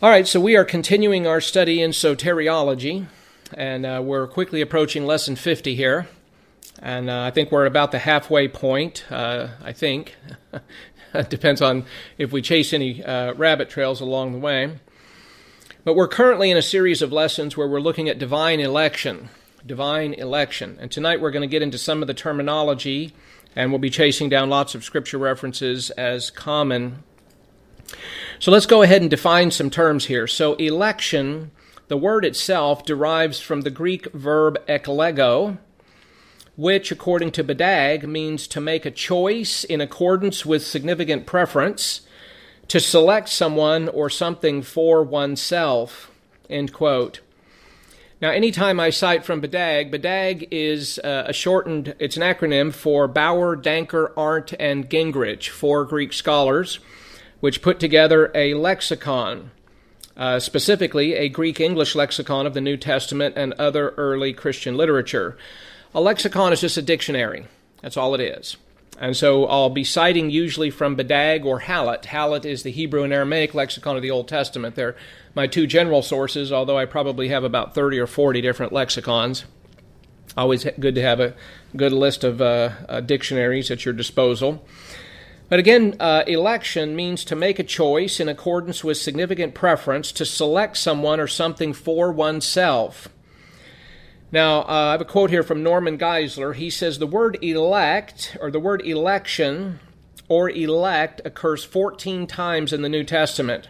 All right, so we are continuing our study in soteriology, and we're quickly approaching lesson 50 here, and I think we're at about the halfway point, I think. It depends on if we chase any rabbit trails along the way. But we're currently in a series of lessons where we're looking at divine election, and tonight we're going to get into some of the terminology, and we'll be chasing down lots of scripture references as common. So let's go ahead and define some terms here. So election, the word itself derives from the Greek verb eklego, which, according to Badag, means to make a choice in accordance with significant preference, to select someone or something for oneself, end quote. Now, anytime I cite from Badag is it's an acronym for Bauer, Danker, Arndt, and Gingrich, four Greek scholars, which put together a lexicon, specifically a Greek-English lexicon of the New Testament and other early Christian literature. A lexicon is just a dictionary. That's all it is. And so I'll be citing usually from Badag or Hallet. Hallet is the Hebrew and Aramaic lexicon of the Old Testament. They're my two general sources, although I probably have about 30 or 40 different lexicons. Always good to have a good list of dictionaries at your disposal. But again, election means to make a choice in accordance with significant preference, to select someone or something for oneself. Now, I have a quote here from Norman Geisler. He says, the word elect, or the word election, or elect, occurs 14 times in the New Testament.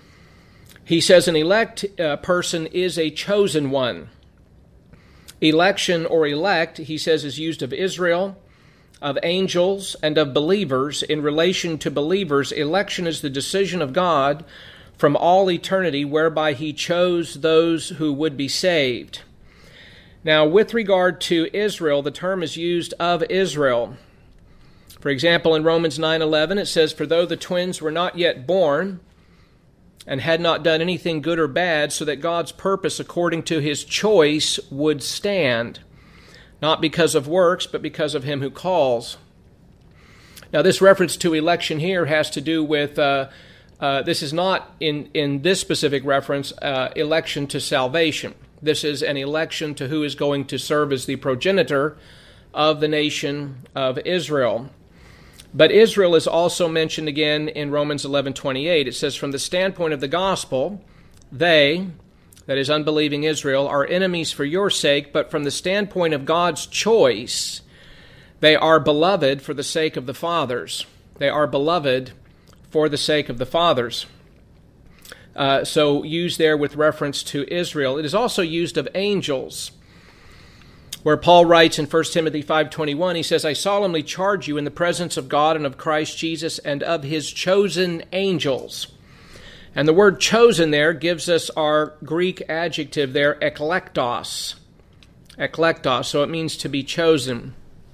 He says an elect person is a chosen one. Election or elect, he says, is used of Israel, of angels, and of believers. In relation to believers, election is the decision of God from all eternity whereby he chose those who would be saved. Now, with regard to Israel, the term is used of Israel. For example, in Romans 9:11, it says, for though the twins were not yet born and had not done anything good or bad, so that God's purpose according to his choice would stand, not because of works, but because of him who calls. Now, this reference to election here has to do with, this is not, in this specific reference, election to salvation. This is an election to who is going to serve as the progenitor of the nation of Israel. But Israel is also mentioned again in Romans 11:28. It says, from the standpoint of the gospel, they, that is unbelieving Israel, are enemies for your sake, but from the standpoint of God's choice, they are beloved for the sake of the fathers. They are beloved for the sake of the fathers. So used there with reference to Israel. It is also used of angels, where Paul writes in 1 Timothy 5:21, he says, I solemnly charge you in the presence of God and of Christ Jesus and of his chosen angels. And the word chosen there gives us our Greek adjective there, eklektos. Eklektos, so it means to be chosen.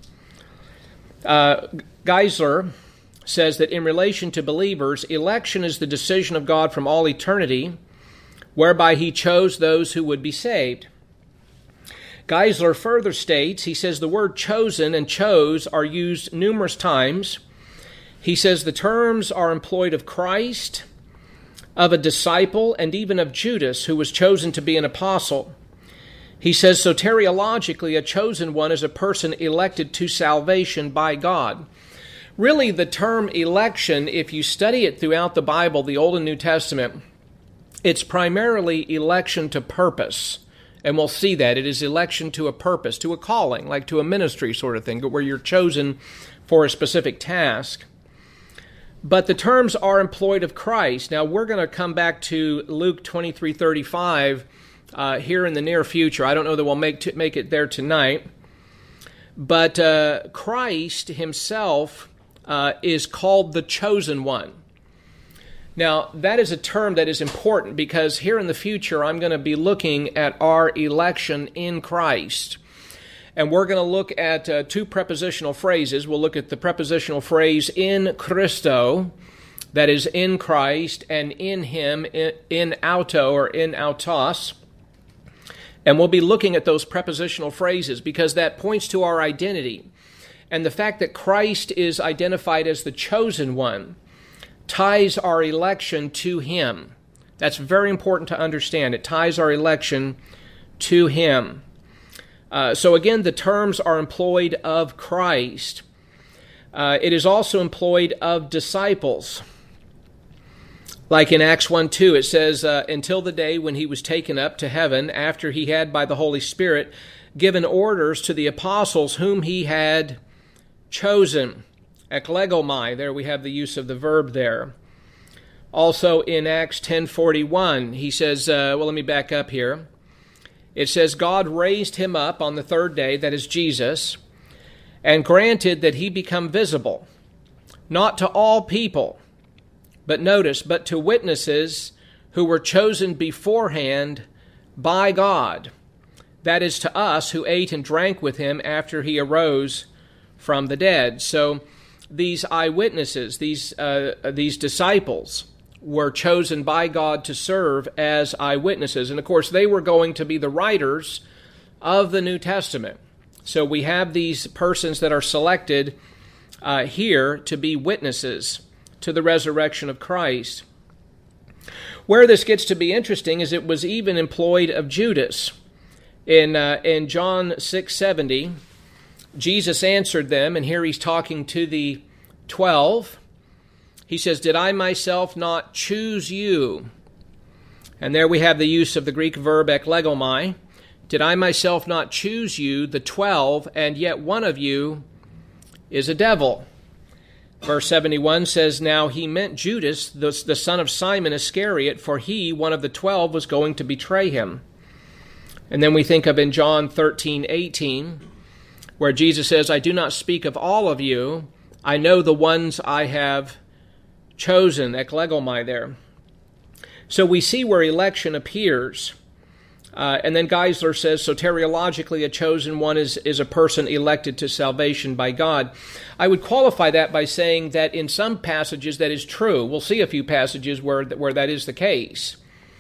Geisler says that in relation to believers, election is the decision of God from all eternity, whereby he chose those who would be saved. Geisler further states, he says the word chosen and chose are used numerous times. He says the terms are employed of Christ, of a disciple, and even of Judas, who was chosen to be an apostle. He says soteriologically, a chosen one is a person elected to salvation by God. Really, the term election, if you study it throughout the Bible, the Old and New Testament, it's primarily election to purpose. And we'll see that. It is election to a purpose, to a calling, like to a ministry sort of thing, where you're chosen for a specific task. But the terms are employed of Christ. Now, we're going to come back to Luke 23:35 here in the near future. I don't know that we'll make it there tonight. But Christ himself is called the chosen one. Now, that is a term that is important because here in the future, I'm going to be looking at our election in Christ. And we're going to look at two prepositional phrases. We'll look at the prepositional phrase in Christo, that is in Christ, and in him, in auto or in autos. And we'll be looking at those prepositional phrases because that points to our identity. And the fact that Christ is identified as the chosen one ties our election to him. That's very important to understand. It ties our election to Him. So again, the terms are employed of Christ. It is also employed of disciples. Like in Acts 1:2, it says, until the day when He was taken up to heaven, after He had by the Holy Spirit given orders to the apostles whom He had chosen. Eklegomai, there we have the use of the verb there. Also in Acts 10:41, he says, let me back up here. It says, God raised Him up on the third day, that is Jesus, and granted that He become visible, not to all people, but notice, but to witnesses who were chosen beforehand by God. That is to us who ate and drank with Him after He arose from the dead. So these eyewitnesses, these disciples, were chosen by God to serve as eyewitnesses. And of course, they were going to be the writers of the New Testament. So we have these persons that are selected here to be witnesses to the resurrection of Christ. Where this gets to be interesting is it was even employed of Judas. In John 6:70, Jesus answered them, and here He's talking to the 12. He says, did I myself not choose you? And there we have the use of the Greek verb eklegomai. Did I myself not choose you, the 12, and yet one of you is a devil? Verse 71 says, now He meant Judas, the son of Simon Iscariot, for he, one of the 12, was going to betray Him. And then we think of in John 13:18, where Jesus says, I do not speak of all of you. I know the ones I have chosen, eklegomai there. So we see where election appears. And then Geisler says, soteriologically, a chosen one is a person elected to salvation by God. I would qualify that by saying that in some passages that is true. We'll see a few passages where that is the case.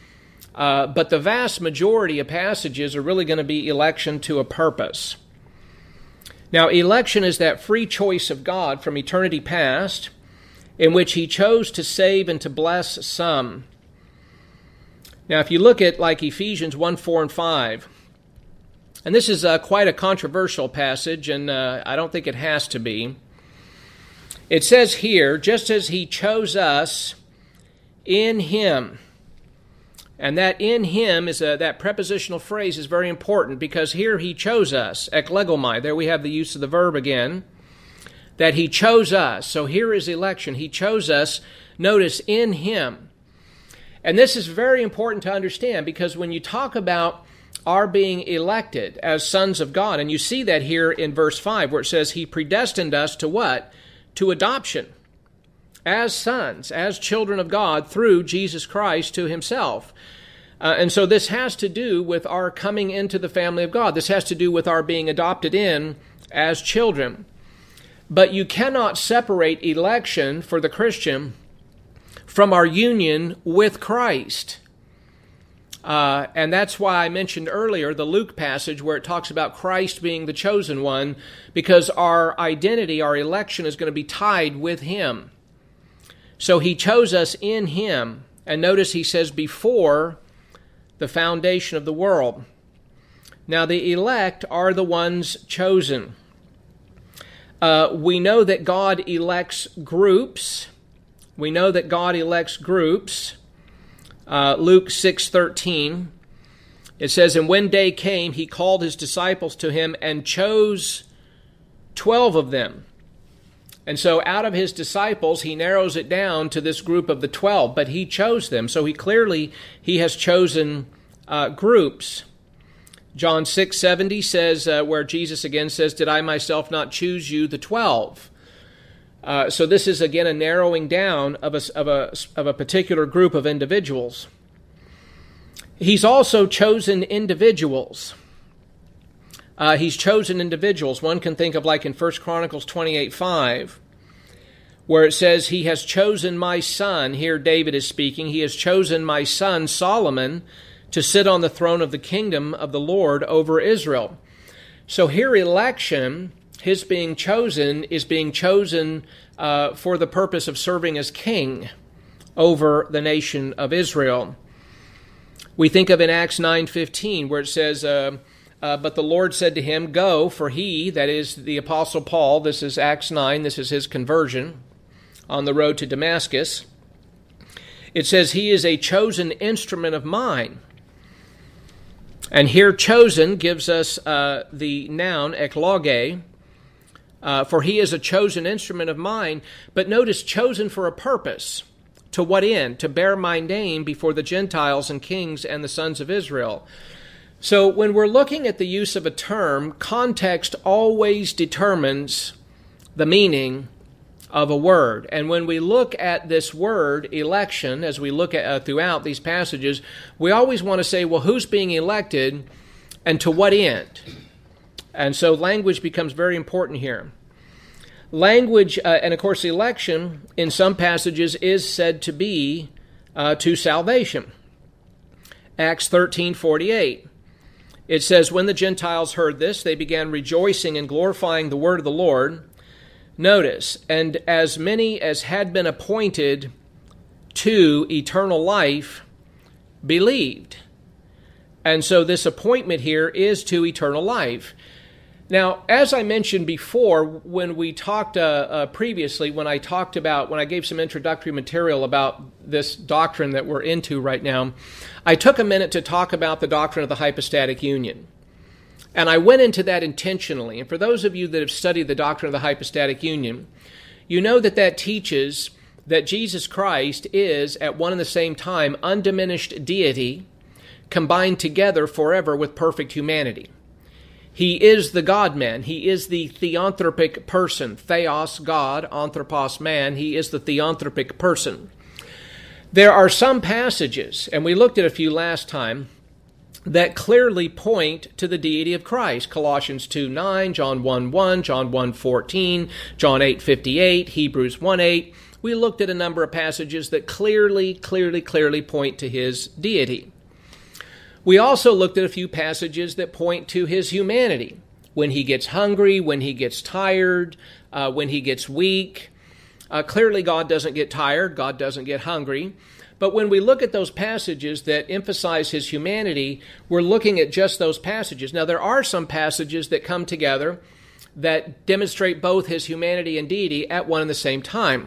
But the vast majority of passages are really going to be election to a purpose. Now, election is that free choice of God from eternity past, in which He chose to save and to bless some. Now, if you look at like Ephesians 1:4 and 5, and this is quite a controversial passage, and I don't think it has to be. It says here, just as He chose us in Him. And that in Him is that prepositional phrase is very important, because here He chose us, eklegomai. There we have the use of the verb again. That He chose us. So here is election. He chose us, notice, in Him. And this is very important to understand, because when you talk about our being elected as sons of God, and you see that here in verse 5, where it says He predestined us to what? To adoption. As sons, as children of God, through Jesus Christ to Himself. And so this has to do with our coming into the family of God. This has to do with our being adopted in as children. But you cannot separate election for the Christian from our union with Christ. And that's why I mentioned earlier the Luke passage where it talks about Christ being the chosen one, because our identity, our election is going to be tied with Him. So He chose us in Him. And notice He says before the foundation of the world. Now the elect are the ones chosen. We know that God elects groups. We know that God elects groups. Luke 6:13, it says, and when day came, He called His disciples to Him and chose 12 of them. And so out of His disciples, He narrows it down to this group of the 12, but He chose them. So He has chosen groups. John 6:70 says, where Jesus again says, did I myself not choose you, the 12? So this is again a narrowing down of a particular group of individuals. He's also chosen individuals. He's chosen individuals. One can think of like in 1 Chronicles 28:5, where it says, He has chosen my son. Here David is speaking. He has chosen my son Solomon to sit on the throne of the kingdom of the Lord over Israel. So here election, His being chosen, is being chosen for the purpose of serving as king over the nation of Israel. We think of in Acts 9:15 where it says, but the Lord said to him, go, for he, that is the Apostle Paul, this is Acts 9, this is his conversion on the road to Damascus. It says, he is a chosen instrument of mine. And here chosen gives us the noun ekloge, for he is a chosen instrument of mine. But notice, chosen for a purpose. To what end? To bear my name before the Gentiles and kings and the sons of Israel. So when we're looking at the use of a term, context always determines the meaning of a word. And when we look at this word, election, as we look at throughout these passages, we always want to say, well, who's being elected and to what end? And so language becomes very important here. Language, and of course election, in some passages is said to be to salvation. Acts 13:48. It says, when the Gentiles heard this, they began rejoicing and glorifying the word of the Lord. Notice, and as many as had been appointed to eternal life believed. And so this appointment here is to eternal life. Now, as I mentioned before, when we talked previously, when I gave some introductory material about this doctrine that we're into right now, I took a minute to talk about the doctrine of the hypostatic union. And I went into that intentionally. And for those of you that have studied the doctrine of the hypostatic union, you know that that teaches that Jesus Christ is, at one and the same time, undiminished deity, combined together forever with perfect humanity. He is the God-man. He is the theanthropic person. Theos, God, anthropos, man. He is the theanthropic person. There are some passages, and we looked at a few last time, that clearly point to the deity of Christ. Colossians 2:9, John 1:1, John 1:14, John 8:58, Hebrews 1:8. We looked at a number of passages that clearly point to his deity. We also looked at a few passages that point to his humanity. When he gets hungry, when he gets tired, when he gets weak. Clearly God doesn't get tired, God doesn't get hungry. But when we look at those passages that emphasize his humanity, we're looking at just those passages. Now there are some passages that come together that demonstrate both his humanity and deity at one and the same time.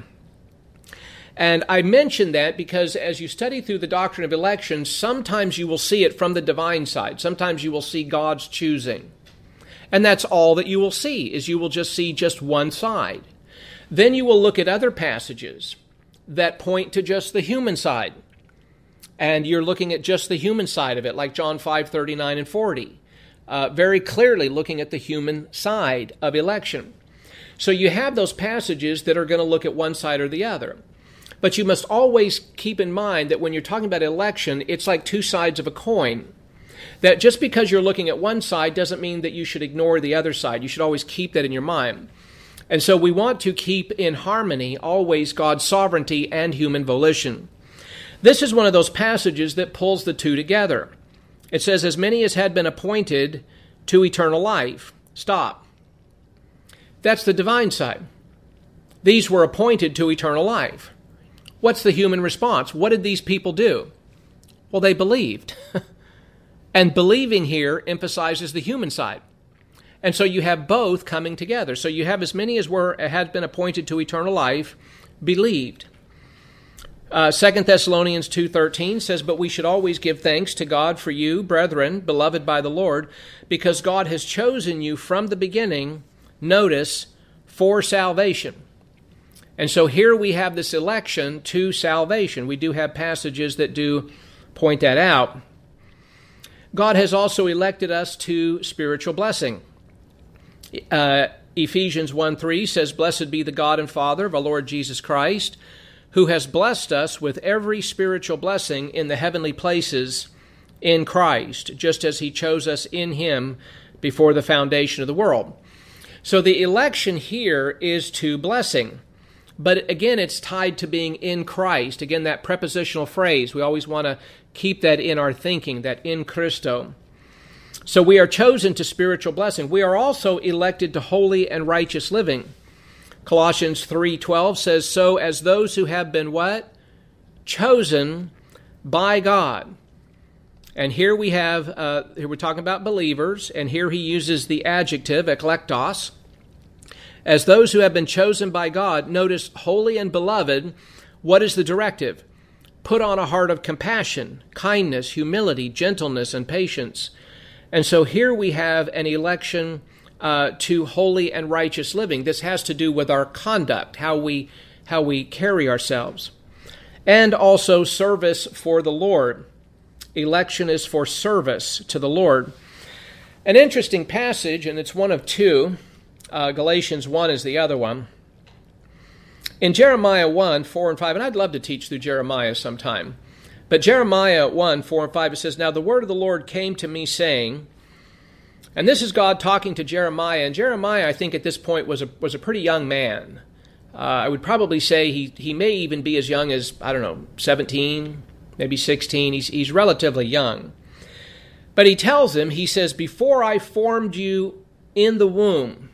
And I mention that because as you study through the doctrine of election, sometimes you will see it from the divine side. Sometimes you will see God's choosing. And that's all that you will see, is you will just see just one side. Then you will look at other passages that point to just the human side. And you're looking at just the human side of it, like John 5:39 and 40. Very clearly looking at the human side of election. So you have those passages that are going to look at one side or the other. But you must always keep in mind that when you're talking about election, it's like two sides of a coin. That just because you're looking at one side doesn't mean that you should ignore the other side. You should always keep that in your mind. And so we want to keep in harmony always God's sovereignty and human volition. This is one of those passages that pulls the two together. It says, as many as had been appointed to eternal life. Stop. That's the divine side. These were appointed to eternal life. What's the human response? What did these people do? Well, they believed. And believing here emphasizes the human side. And so you have both coming together. So you have as many as had been appointed to eternal life believed. 2 Thessalonians 2:13 says, but we should always give thanks to God for you, brethren, beloved by the Lord, because God has chosen you from the beginning, notice, for salvation. And so here we have this election to salvation. We do have passages that do point that out. God has also elected us to spiritual blessing. Ephesians 1:3 says, blessed be the God and Father of our Lord Jesus Christ, who has blessed us with every spiritual blessing in the heavenly places in Christ, just as he chose us in him before the foundation of the world. So the election here is to blessing. But again, it's tied to being in Christ. Again, that prepositional phrase, we always want to keep that in our thinking, that in Christo. So we are chosen to spiritual blessing. We are also elected to holy and righteous living. Colossians 3:12 says, so as those who have been what? Chosen by God. And here we have, here we're talking about believers, and here he uses the adjective, eklektos, as those who have been chosen by God. Notice, holy and beloved, what is the directive? Put on a heart of compassion, kindness, humility, gentleness, and patience. And so here we have an election to holy and righteous living. This has to do with our conduct, how we carry ourselves. And also service for the Lord. Election is for service to the Lord. An interesting passage, and it's one of two. Galatians 1 is the other one. In Jeremiah 1, 4 and 5, and I'd love to teach through Jeremiah sometime, but Jeremiah 1, 4 and 5, it says, "Now the word of the Lord came to me, saying," and this is God talking to Jeremiah, and Jeremiah, I think at this point, was a pretty young man. I would probably say he may even be as young as, 17, maybe 16. He's relatively young. But he tells him, he says, "Before I formed you in the womb."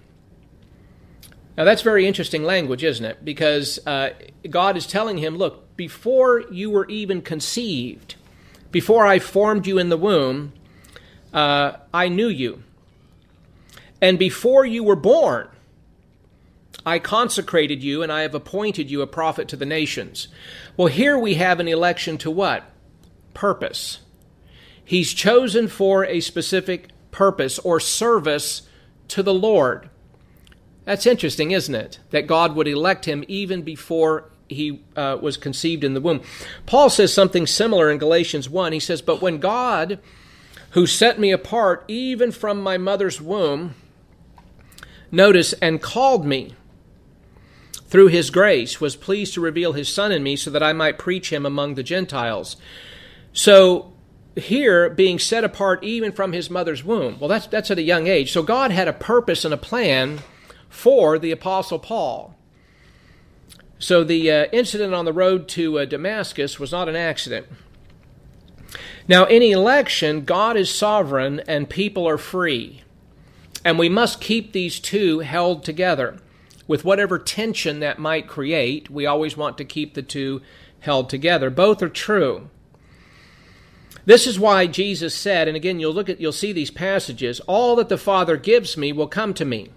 Now that's very interesting language, isn't it? Because God is telling him, look, before you were even conceived, before I formed you in the womb, I knew you. And before you were born, I consecrated you, and I have appointed you a prophet to the nations. Well, here we have an election to what? Purpose. He's chosen for a specific purpose or service to the Lord. That's interesting, isn't it? That God would elect him even before he was conceived in the womb. Paul says something similar in Galatians 1. He says, "But when God, who set me apart even from my mother's womb," notice, "and called me through his grace, was pleased to reveal his Son in me so that I might preach him among the Gentiles." So here, being set apart even from his mother's womb, well, that's at a young age. So God had a purpose and a plan for the Apostle Paul. So the incident on the road to Damascus was not an accident. Now, in election, God is sovereign and people are free. And we must keep these two held together. With whatever tension that might create, we always want to keep the two held together. Both are true. This is why Jesus said, and again, you'll see these passages, "All that the Father gives me will come to me."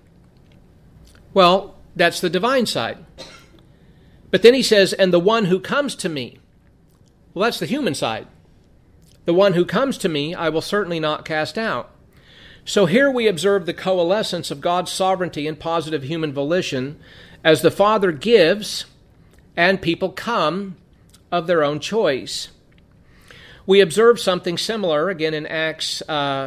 Well, that's the divine side. But then he says, "And the one who comes to me," well, that's the human side. "The one who comes to me, I will certainly not cast out." So here we observe the coalescence of God's sovereignty and positive human volition as the Father gives and people come of their own choice. We observe something similar again in Acts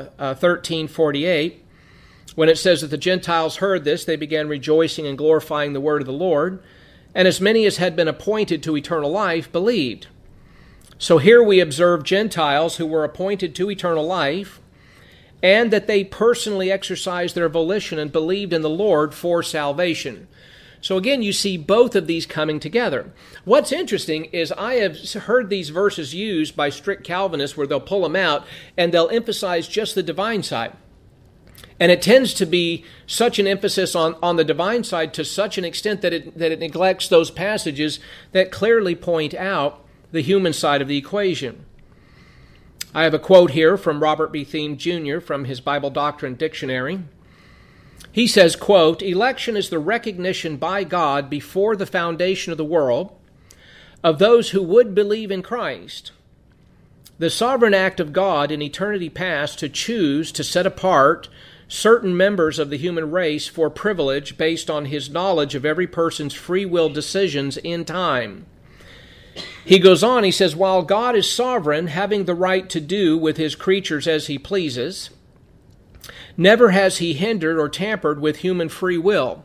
13:48 when it says that the Gentiles heard this, they began rejoicing and glorifying the word of the Lord, and as many as had been appointed to eternal life believed. So here we observe Gentiles who were appointed to eternal life, and that they personally exercised their volition and believed in the Lord for salvation. So again, you see both of these coming together. What's interesting is I have heard these verses used by strict Calvinists where they'll pull them out and they'll emphasize just the divine side. And it tends to be such an emphasis on the divine side to such an extent that it neglects those passages that clearly point out the human side of the equation. I have a quote here from Robert B. Thiem, Jr. from his Bible Doctrine Dictionary. He says, quote, "Election is the recognition by God before the foundation of the world of those who would believe in Christ. The sovereign act of God in eternity past to choose to set apart certain members of the human race for privilege based on his knowledge of every person's free will decisions in time." He goes on, he says, "While God is sovereign, having the right to do with his creatures as he pleases, never has he hindered or tampered with human free will.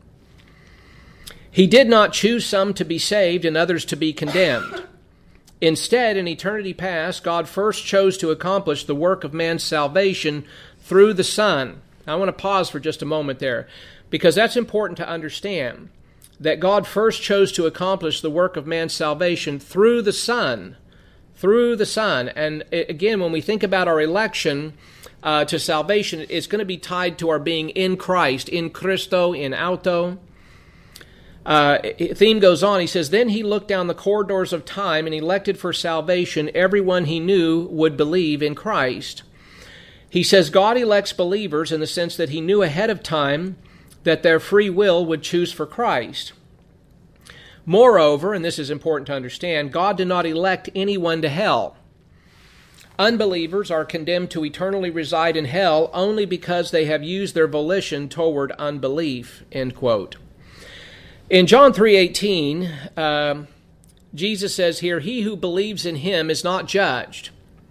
He did not choose some to be saved and others to be condemned. Instead, in eternity past, God first chose to accomplish the work of man's salvation through the Son." Now, I want to pause for just a moment there, because that's important to understand, that God first chose to accomplish the work of man's salvation through the Son. Through the Son. And again, when we think about our election to salvation, it's going to be tied to our being in Christ, in Christo, in auto. Theme goes on. He says, then he looked down the corridors of time and elected for salvation everyone he knew would believe in Christ. He says God elects believers in the sense that he knew ahead of time that their free will would choose for Christ. Moreover, and this is important to understand, God did not elect anyone to hell. Unbelievers are condemned to eternally reside in hell only because they have used their volition toward unbelief, end quote. In John 3:18, Jesus says here, he who believes in him is not judged.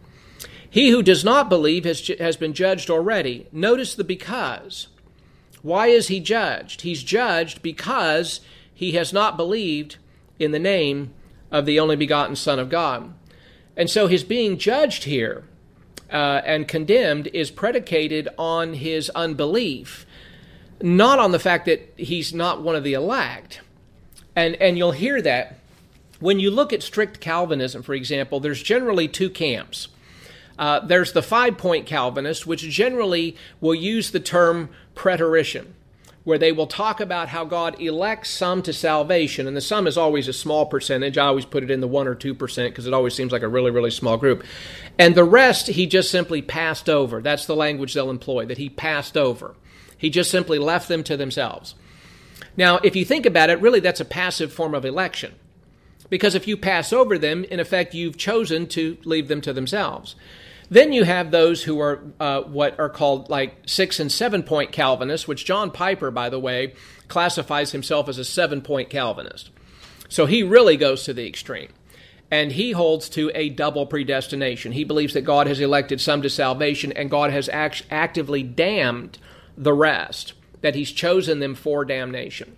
He who does not believe has been judged already. Notice the because. Why is he judged? He's judged because he has not believed in the name of the only begotten Son of God. And so his being judged here and condemned is predicated on his unbelief, not on the fact that he's not one of the elect. And you'll hear that when you look at strict Calvinism, for example, there's generally two camps. There's the 5-point Calvinist, which generally will use the term preterition, where they will talk about how God elects some to salvation, and the some is always a small percentage. I always put it in the 1 or 2% because it always seems like a really, really small group. And the rest, he just simply passed over. That's the language they'll employ, that he passed over. He just simply left them to themselves. Now, if you think about it, really that's a passive form of election. Because if you pass over them, in effect, you've chosen to leave them to themselves. Then you have those who are what are called like 6 and 7-point Calvinists, which John Piper, by the way, classifies himself as a 7-point Calvinist. So he really goes to the extreme. And he holds to a double predestination. He believes that God has elected some to salvation and God has actively damned the rest, that he's chosen them for damnation.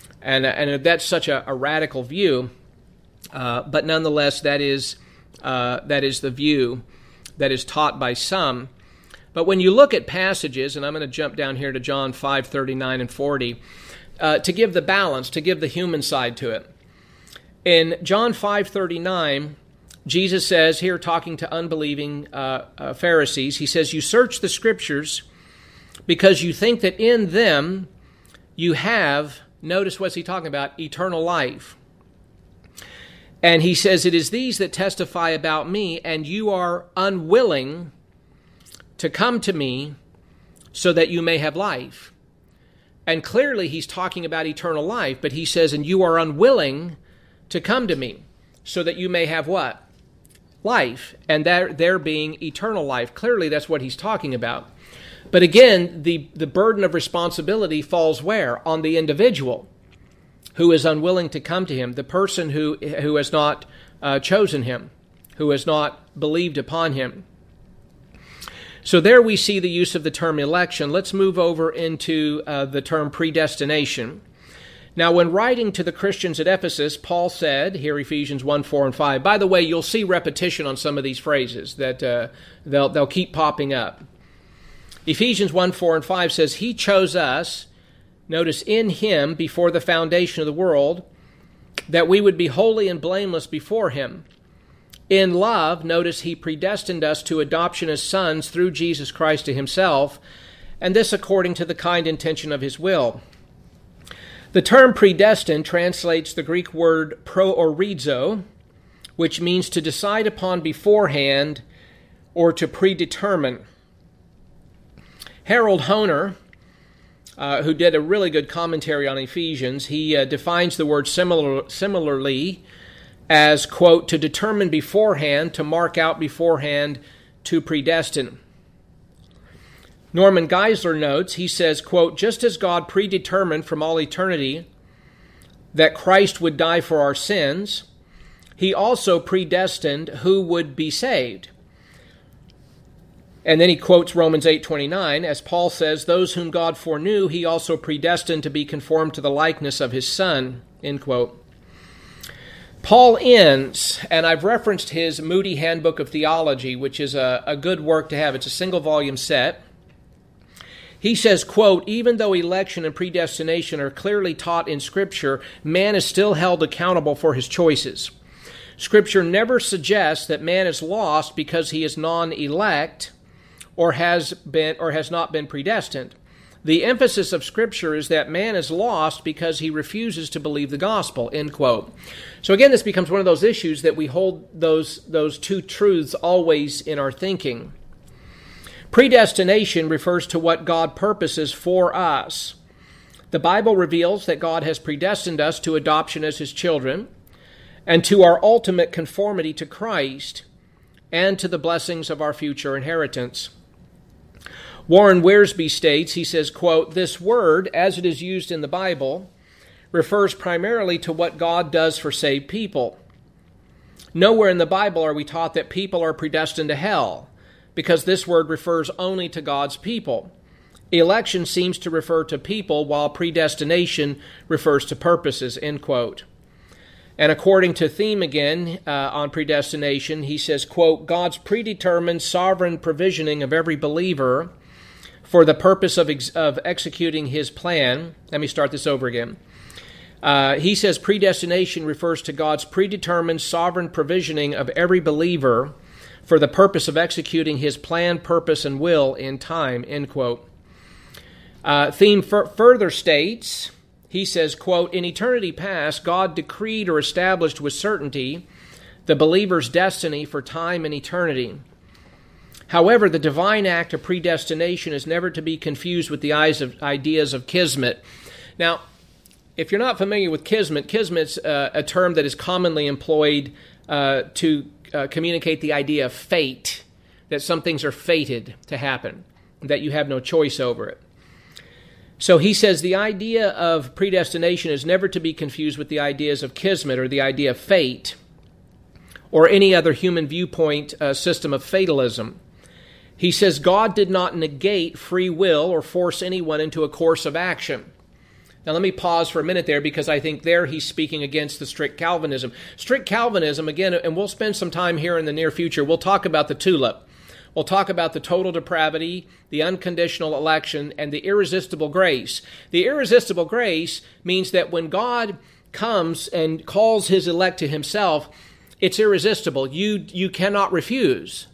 And that's such a radical view, but nonetheless, that is the view that is taught by some. But when you look at passages, and I'm going to jump down here to John 5:39 and 40, to give the balance, to give the human side to it. In John 5:39, Jesus says, here talking to unbelieving Pharisees, he says, you search the Scriptures because you think that in them you have, notice what's he talking about, eternal life. And he says, it is these that testify about me, and you are unwilling to come to me so that you may have life. And clearly he's talking about eternal life, but he says, and you are unwilling to come to me so that you may have what? Life. And there being eternal life. Clearly that's what he's talking about. But again, the burden of responsibility falls where? On the individual who is unwilling to come to him, the person who has not chosen him, who has not believed upon him. So there we see the use of the term election. Let's move over into the term predestination. Now, when writing to the Christians at Ephesus, Paul said, here Ephesians 1, 4, and 5, by the way, you'll see repetition on some of these phrases that they'll keep popping up. Ephesians 1, 4, and 5 says, he chose us, notice, in him before the foundation of the world, that we would be holy and blameless before him. In love, notice, he predestined us to adoption as sons through Jesus Christ to himself, and this according to the kind intention of his will. The term predestined translates the Greek word proorizo, which means to decide upon beforehand or to predetermine. Harold Hoehner, who did a really good commentary on Ephesians, he defines the word similarly as, quote, to determine beforehand, to mark out beforehand, to predestine. Norman Geisler notes, he says, quote, just as God predetermined from all eternity that Christ would die for our sins, he also predestined who would be saved. And then he quotes Romans 8:29, as Paul says, those whom God foreknew, he also predestined to be conformed to the likeness of his Son, end quote. Paul ends, and I've referenced his Moody Handbook of Theology, which is a good work to have. It's a single-volume set. He says, quote, even though election and predestination are clearly taught in Scripture, man is still held accountable for his choices. Scripture never suggests that man is lost because he is non-elect, or has not been predestined. The emphasis of Scripture is that man is lost because he refuses to believe the gospel, end quote. So again, this becomes one of those issues that we hold those two truths always in our thinking. Predestination refers to what God purposes for us. The Bible reveals that God has predestined us to adoption as His children and to our ultimate conformity to Christ and to the blessings of our future inheritance. Warren Wiersbe states, he says, quote, "This word, as it is used in the Bible, refers primarily to what God does for saved people. Nowhere in the Bible are we taught that people are predestined to hell, because this word refers only to God's people. Election seems to refer to people, while predestination refers to purposes," end quote. And according to Theme again on predestination, he says, quote, "God's predetermined sovereign provisioning of every believer for the purpose of executing His plan." Let me start this over again. He says predestination refers to God's predetermined sovereign provisioning of every believer for the purpose of executing His plan, purpose, and will in time, end quote. Theme further states, he says, quote, "In eternity past, God decreed or established with certainty the believer's destiny for time and eternity. However, the divine act of predestination is never to be confused with the ideas of kismet." Now, if you're not familiar with kismet's a term that is commonly employed to communicate the idea of fate, that some things are fated to happen, that you have no choice over it. So he says the idea of predestination is never to be confused with the ideas of kismet, or the idea of fate, or any other human viewpoint system of fatalism. He says God did not negate free will or force anyone into a course of action. Now let me pause for a minute there, because I think there he's speaking against the strict Calvinism. Strict Calvinism, again, and we'll spend some time here in the near future, we'll talk about the tulip. We'll talk about the total depravity, the unconditional election, and the irresistible grace. The irresistible grace means that when God comes and calls His elect to Himself, it's irresistible. You cannot refuse.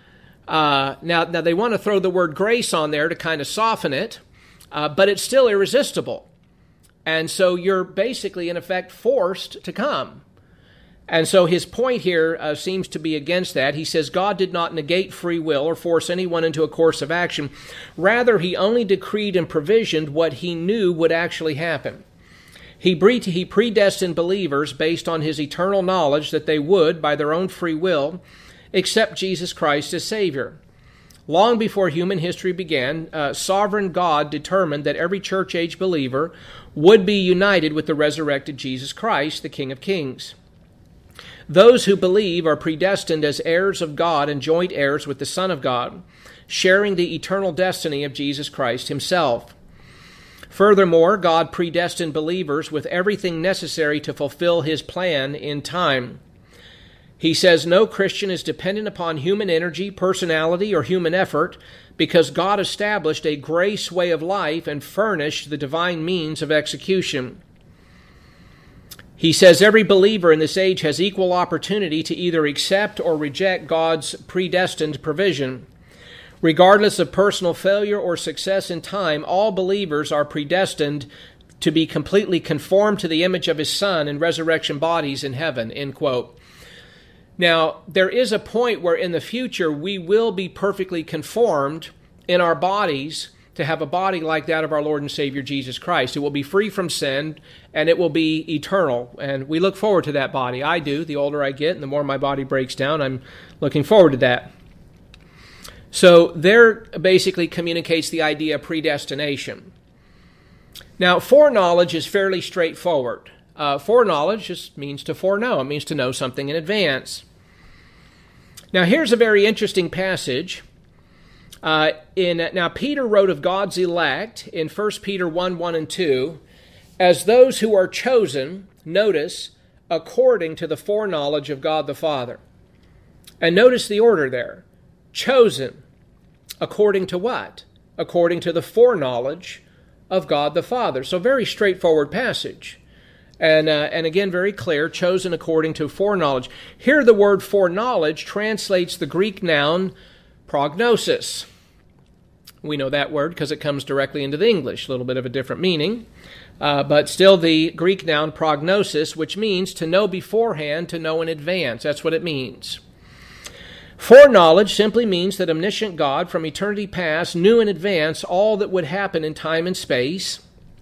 Now they want to throw the word grace on there to kind of soften it, but it's still irresistible. And so you're basically, in effect, forced to come. And so his point here seems to be against that. He says God did not negate free will or force anyone into a course of action. Rather, He only decreed and provisioned what He knew would actually happen. He predestined believers based on His eternal knowledge that they would, by their own free will, accept Jesus Christ as Savior. Long before human history began, sovereign God determined that every church-age believer would be united with the resurrected Jesus Christ, the King of Kings. Those who believe are predestined as heirs of God and joint heirs with the Son of God, sharing the eternal destiny of Jesus Christ Himself. Furthermore, God predestined believers with everything necessary to fulfill His plan in time. He says no Christian is dependent upon human energy, personality, or human effort, because God established a grace way of life and furnished the divine means of execution. He says every believer in this age has equal opportunity to either accept or reject God's predestined provision. Regardless of personal failure or success in time, all believers are predestined to be completely conformed to the image of His Son in resurrection bodies in heaven, end quote. Now, there is a point where in the future we will be perfectly conformed in our bodies to have a body like that of our Lord and Savior Jesus Christ. It will be free from sin, and it will be eternal. And we look forward to that body. I do. The older I get and the more my body breaks down, I'm looking forward to that. So there basically communicates the idea of predestination. Now, foreknowledge is fairly straightforward. Foreknowledge just means to foreknow. It means to know something in advance. Now, here's a very interesting passage. Now, Peter wrote of God's elect in 1 Peter 1 and 2, as those who are chosen, notice, according to the foreknowledge of God the Father. And notice the order there. Chosen, according to what? According to the foreknowledge of God the Father. So very straightforward passage. And again, very clear, chosen according to foreknowledge. Here the word foreknowledge translates the Greek noun prognosis. We know that word because it comes directly into the English, a little bit of a different meaning. But still the Greek noun prognosis, which means to know beforehand, to know in advance. That's what it means. Foreknowledge simply means that omniscient God from eternity past knew in advance all that would happen in time and space,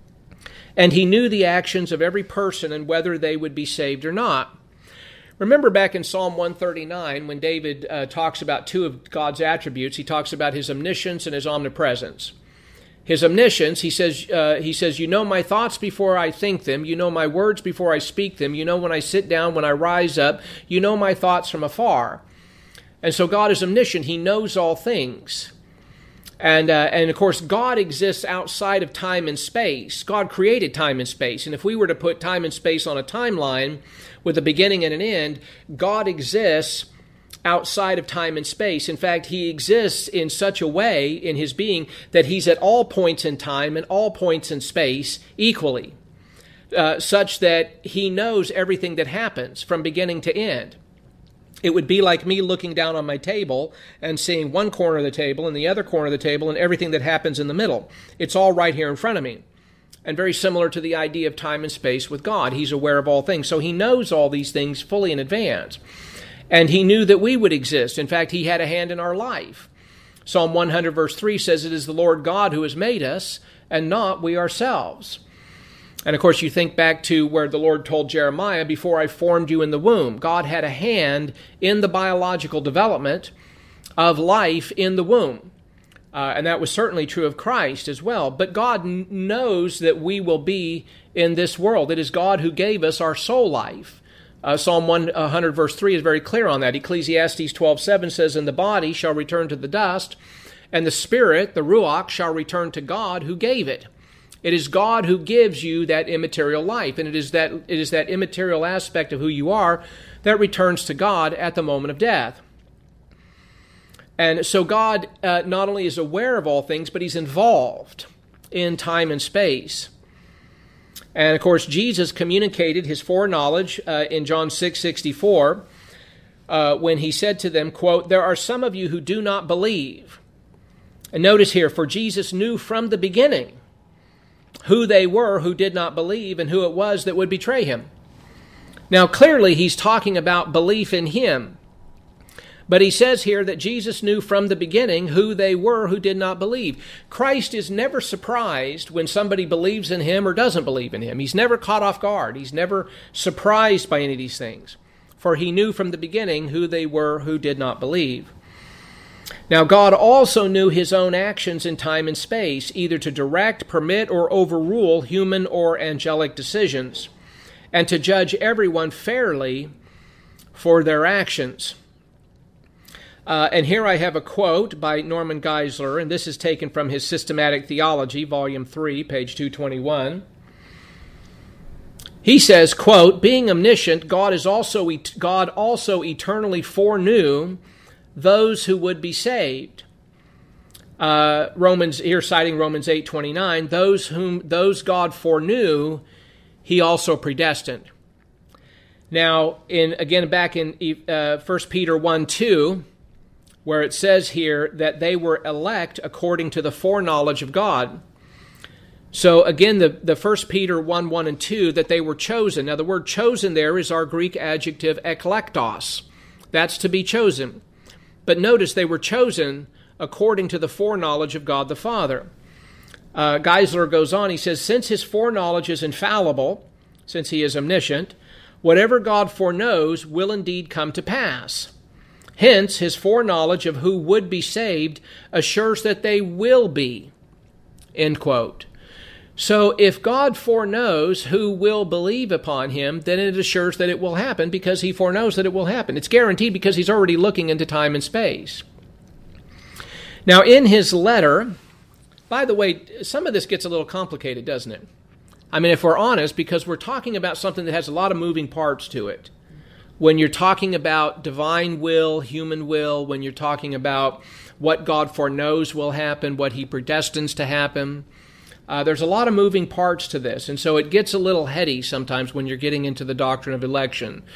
and he knew the actions of every person and whether they would be saved or not. Remember back in Psalm 139 when David talks about two of God's attributes, he talks about his omniscience and his omnipresence. His omniscience, he says, you know my thoughts before I think them, you know my words before I speak them, you know when I sit down, when I rise up, you know my thoughts from afar. And so God is omniscient. He knows all things. And of course, God exists outside of time and space. God created time and space. And if we were to put time and space on a timeline with a beginning and an end, God exists outside of time and space. In fact, he exists in such a way in his being that he's at all points in time and all points in space equally, such that he knows everything that happens from beginning to end. It would be like me looking down on my table and seeing one corner of the table and the other corner of the table and everything that happens in the middle. It's all right here in front of me. And very similar to the idea of time and space with God. He's aware of all things. So he knows all these things fully in advance. And he knew that we would exist. In fact, he had a hand in our life. Psalm 100 verse 3 says, it is the Lord God who has made us and not we ourselves. And of course, you think back to where the Lord told Jeremiah, before I formed you in the womb. God had a hand in the biological development of life in the womb. And that was certainly true of Christ as well. But God knows that we will be in this world. It is God who gave us our soul life. Psalm 100 verse 3 is very clear on that. Ecclesiastes 12:7 says, and the body shall return to the dust, and the spirit, the ruach, shall return to God who gave it. It is God who gives you that immaterial life, and it is that immaterial aspect of who you are that returns to God at the moment of death. And so God not only is aware of all things, but he's involved in time and space. And of course, Jesus communicated his foreknowledge in John 6:64 when he said to them, quote, there are some of you who do not believe. And notice here, for Jesus knew from the beginning who they were who did not believe and who it was that would betray him. Now, clearly, he's talking about belief in him. But he says here that Jesus knew from the beginning who they were who did not believe. Christ is never surprised when somebody believes in him or doesn't believe in him. He's never caught off guard. He's never surprised by any of these things. For he knew from the beginning who they were who did not believe. Now, God also knew his own actions in time and space, either to direct, permit, or overrule human or angelic decisions, and to judge everyone fairly for their actions. And here I have a quote by Norman Geisler, and this is taken from his Systematic Theology, Volume 3, page 221. He says, quote, being omniscient, God also eternally foreknew those who would be saved. Here citing Romans 8:29, those God foreknew, he also predestined. Now, back in 1 Peter 1:2, where it says here that they were elect according to the foreknowledge of God. So again, the 1 Peter 1:1 and 2, that they were chosen. Now the word chosen there is our Greek adjective eklektos. That's to be chosen. But notice they were chosen according to the foreknowledge of God the Father. Geisler goes on, he says, since his foreknowledge is infallible, since he is omniscient, whatever God foreknows will indeed come to pass. Hence, his foreknowledge of who would be saved assures that they will be. End quote. So if God foreknows who will believe upon him, then it assures that it will happen because he foreknows that it will happen. It's guaranteed because he's already looking into time and space. Now, in his letter, by the way, some of this gets a little complicated, doesn't it? I mean, if we're honest, because we're talking about something that has a lot of moving parts to it. When you're talking about divine will, human will, when you're talking about what God foreknows will happen, what he predestines to happen, there's a lot of moving parts to this. And so it gets a little heady sometimes when you're getting into the doctrine of election.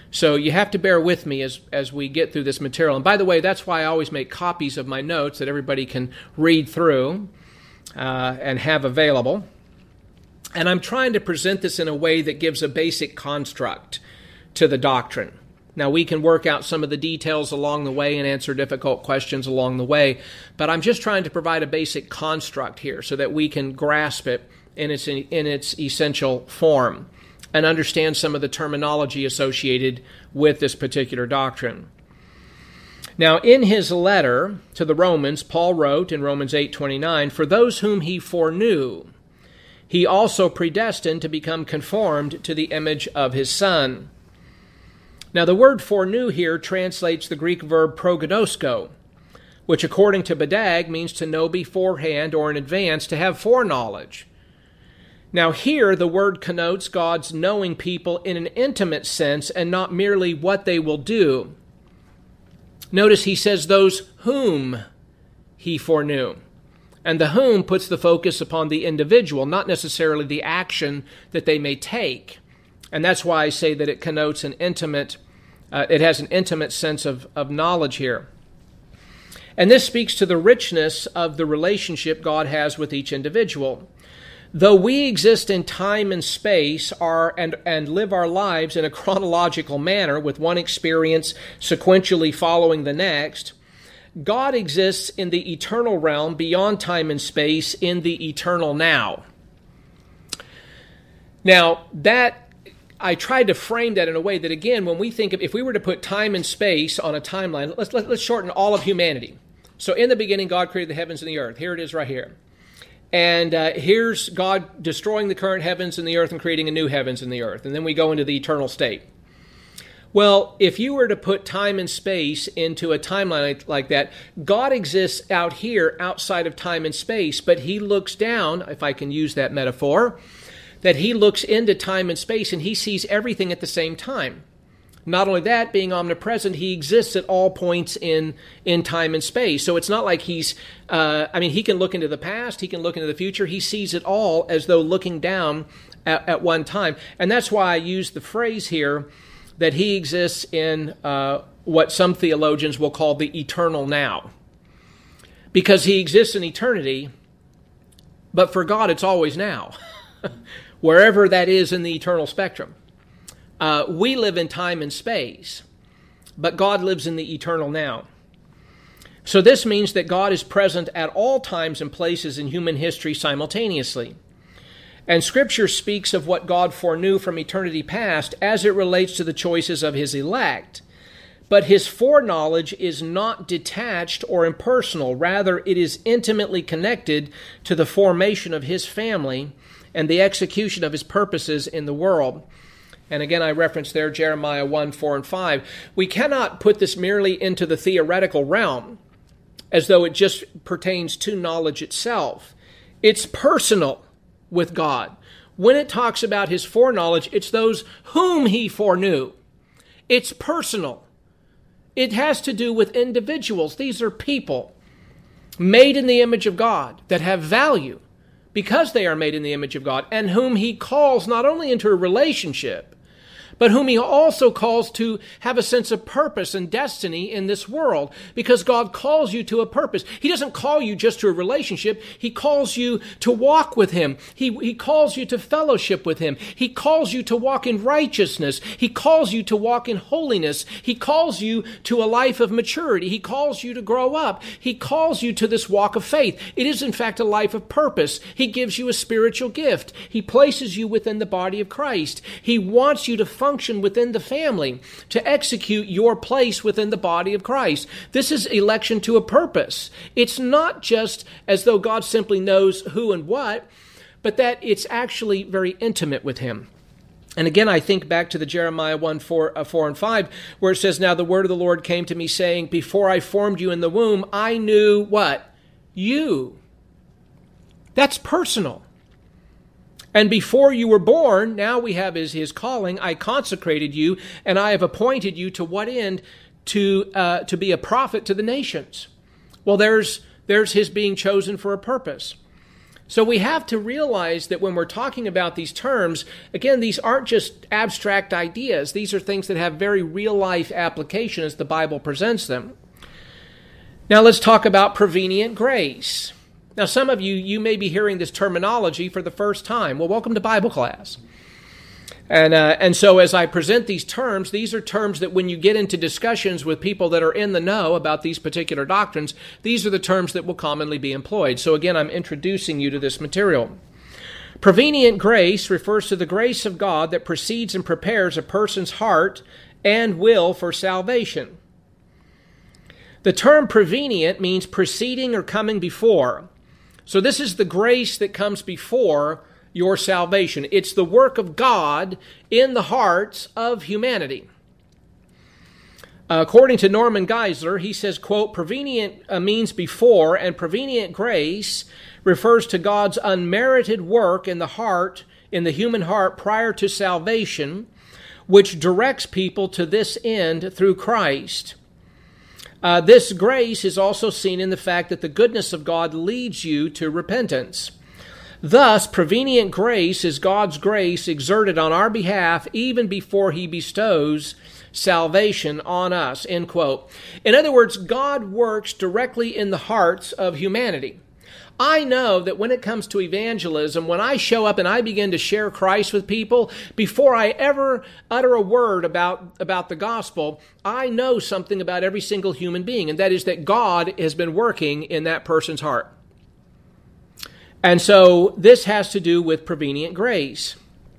So you have to bear with me as we get through this material. And by the way, that's why I always make copies of my notes that everybody can read through and have available. And I'm trying to present this in a way that gives a basic construct to the doctrine. Now, we can work out some of the details along the way and answer difficult questions along the way, but I'm just trying to provide a basic construct here so that we can grasp it in its essential form and understand some of the terminology associated with this particular doctrine. Now, in his letter to the Romans, Paul wrote in Romans 8:29, "For those whom he foreknew, he also predestined to become conformed to the image of his Son." Now, the word foreknew here translates the Greek verb prognosko, which according to Badag means to know beforehand or in advance, to have foreknowledge. Now, here the word connotes God's knowing people in an intimate sense and not merely what they will do. Notice he says those whom he foreknew. And the whom puts the focus upon the individual, not necessarily the action that they may take. And that's why I say that it connotes an intimate, it has an intimate sense of knowledge here. And this speaks to the richness of the relationship God has with each individual. Though we exist in time and space and live our lives in a chronological manner with one experience sequentially following the next, God exists in the eternal realm beyond time and space in the eternal now. Now, I tried to frame that in a way that, again, when we think of, if we were to put time and space on a timeline, let's shorten all of humanity. So in the beginning, God created the heavens and the earth. Here it is right here. And here's God destroying the current heavens and the earth and creating a new heavens and the earth. And then we go into the eternal state. Well, if you were to put time and space into a timeline like that, God exists out here outside of time and space, but he looks down, if I can use that metaphor, that he looks into time and space and he sees everything at the same time. Not only that, being omnipresent, he exists at all points in time and space. So it's not like he can look into the past, he can look into the future. He sees it all as though looking down at one time. And that's why I use the phrase here that he exists in what some theologians will call the eternal now. Because he exists in eternity, but for God it's always now, wherever that is in the eternal spectrum. We live in time and space, but God lives in the eternal now. So this means that God is present at all times and places in human history simultaneously. And Scripture speaks of what God foreknew from eternity past as it relates to the choices of his elect. But his foreknowledge is not detached or impersonal. Rather, it is intimately connected to the formation of his family and the execution of his purposes in the world. And again, I reference there Jeremiah 1, 4, and 5. We cannot put this merely into the theoretical realm as though it just pertains to knowledge itself. It's personal with God. When it talks about his foreknowledge, it's those whom he foreknew. It's personal. It has to do with individuals. These are people made in the image of God that have value because they are made in the image of God, and whom he calls not only into a relationship, but whom he also calls to have a sense of purpose and destiny in this world, because God calls you to a purpose. He doesn't call you just to a relationship. He calls you to walk with him. He calls you to fellowship with him. He calls you to walk in righteousness. He calls you to walk in holiness. He calls you to a life of maturity. He calls you to grow up. He calls you to this walk of faith. It is, in fact, a life of purpose. He gives you a spiritual gift. He places you within the body of Christ. He wants you to function within the family, to execute your place within the body of Christ. This is election to a purpose. It's not just as though God simply knows who and what, but that it's actually very intimate with him. And again, I think back to the Jeremiah 1, 4 and 5, where it says, "Now the word of the Lord came to me, saying, before I formed you in the womb, I knew" what? You. That's personal. "And before you were born," now we have his calling, "I consecrated you, and I have appointed you" to what end? To be a prophet to the nations. Well, there's his being chosen for a purpose. So we have to realize that when we're talking about these terms, again, these aren't just abstract ideas. These are things that have very real-life application as the Bible presents them. Now let's talk about prevenient grace. Now some of you may be hearing this terminology for the first time. Well, welcome to Bible class. And so as I present these terms, these are terms that when you get into discussions with people that are in the know about these particular doctrines, these are the terms that will commonly be employed. So again, I'm introducing you to this material. Prevenient grace refers to the grace of God that precedes and prepares a person's heart and will for salvation. The term prevenient means preceding or coming before. So this is the grace that comes before your salvation. It's the work of God in the hearts of humanity. According to Norman Geisler, he says, quote, prevenient means before, and prevenient grace refers to God's unmerited work in the heart, in the human heart prior to salvation, which directs people to this end through Christ. This grace is also seen in the fact that the goodness of God leads you to repentance. Thus, prevenient grace is God's grace exerted on our behalf even before He bestows salvation on us, end quote. In other words, God works directly in the hearts of humanity. I know that when it comes to evangelism, when I show up and I begin to share Christ with people, before I ever utter a word about the gospel, I know something about every single human being, and that is that God has been working in that person's heart. And so this has to do with prevenient grace.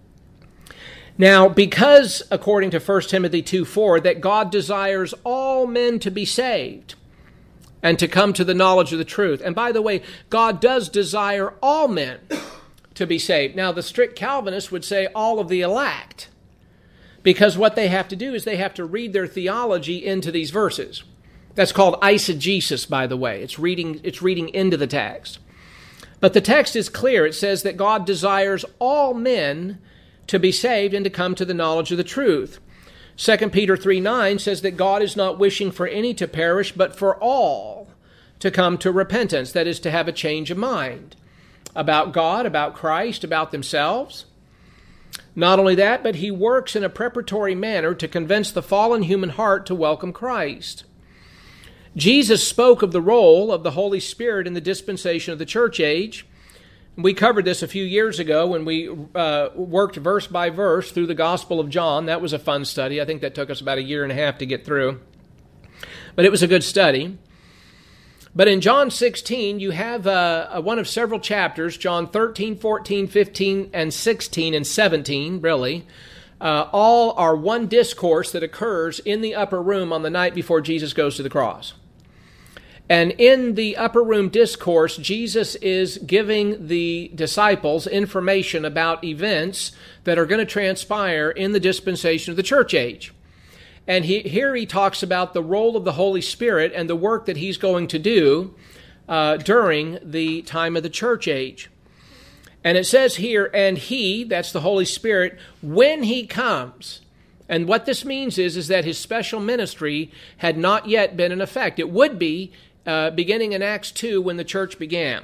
Now, because, according to 1 Timothy 2:4, that God desires all men to be saved and to come to the knowledge of the truth. And by the way, God does desire all men to be saved. Now, the strict Calvinists would say all of the elect, because what they have to do is they have to read their theology into these verses. That's called eisegesis, by the way. It's reading into the text. But the text is clear. It says that God desires all men to be saved and to come to the knowledge of the truth. 2 Peter 3:9 says that God is not wishing for any to perish, but for all to come to repentance. That is, to have a change of mind about God, about Christ, about themselves. Not only that, but He works in a preparatory manner to convince the fallen human heart to welcome Christ. Jesus spoke of the role of the Holy Spirit in the dispensation of the church age. We covered this a few years ago when we worked verse by verse through the Gospel of John. That was a fun study. I think that took us about a year and a half to get through. But it was a good study. But in John 16, you have one of several chapters, John 13, 14, 15, and 16, and 17, really. All are one discourse that occurs in the upper room on the night before Jesus goes to the cross. And in the upper room discourse, Jesus is giving the disciples information about events that are going to transpire in the dispensation of the church age. And here he talks about the role of the Holy Spirit and the work that He's going to do during the time of the church age. And it says here, and He, that's the Holy Spirit, when He comes. And what this means is that His special ministry had not yet been in effect. It would be beginning in Acts 2 when the church began.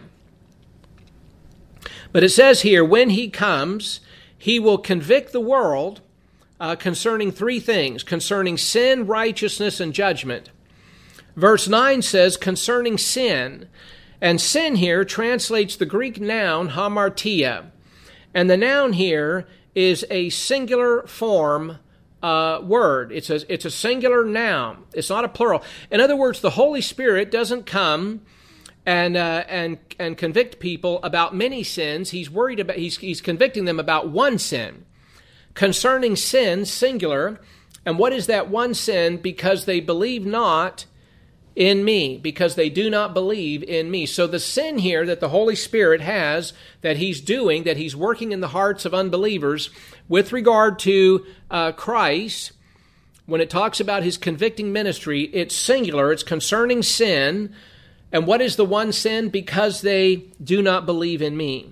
But it says here, when He comes, He will convict the world concerning three things: concerning sin, righteousness, and judgment. Verse 9 says, concerning sin. And sin here translates the Greek noun hamartia. And the noun here is a singular form word. It's a singular noun. It's not a plural. In other words, the Holy Spirit doesn't come and convict people about many sins. He's worried about he's convicting them about one sin. Concerning sin, singular. And what is that one sin? Because they believe not in me, because they do not believe in me. So the sin here that the Holy Spirit has, that He's doing, that He's working in the hearts of unbelievers with regard to Christ, when it talks about His convicting ministry, it's singular, it's concerning sin. And what is the one sin? Because they do not believe in me.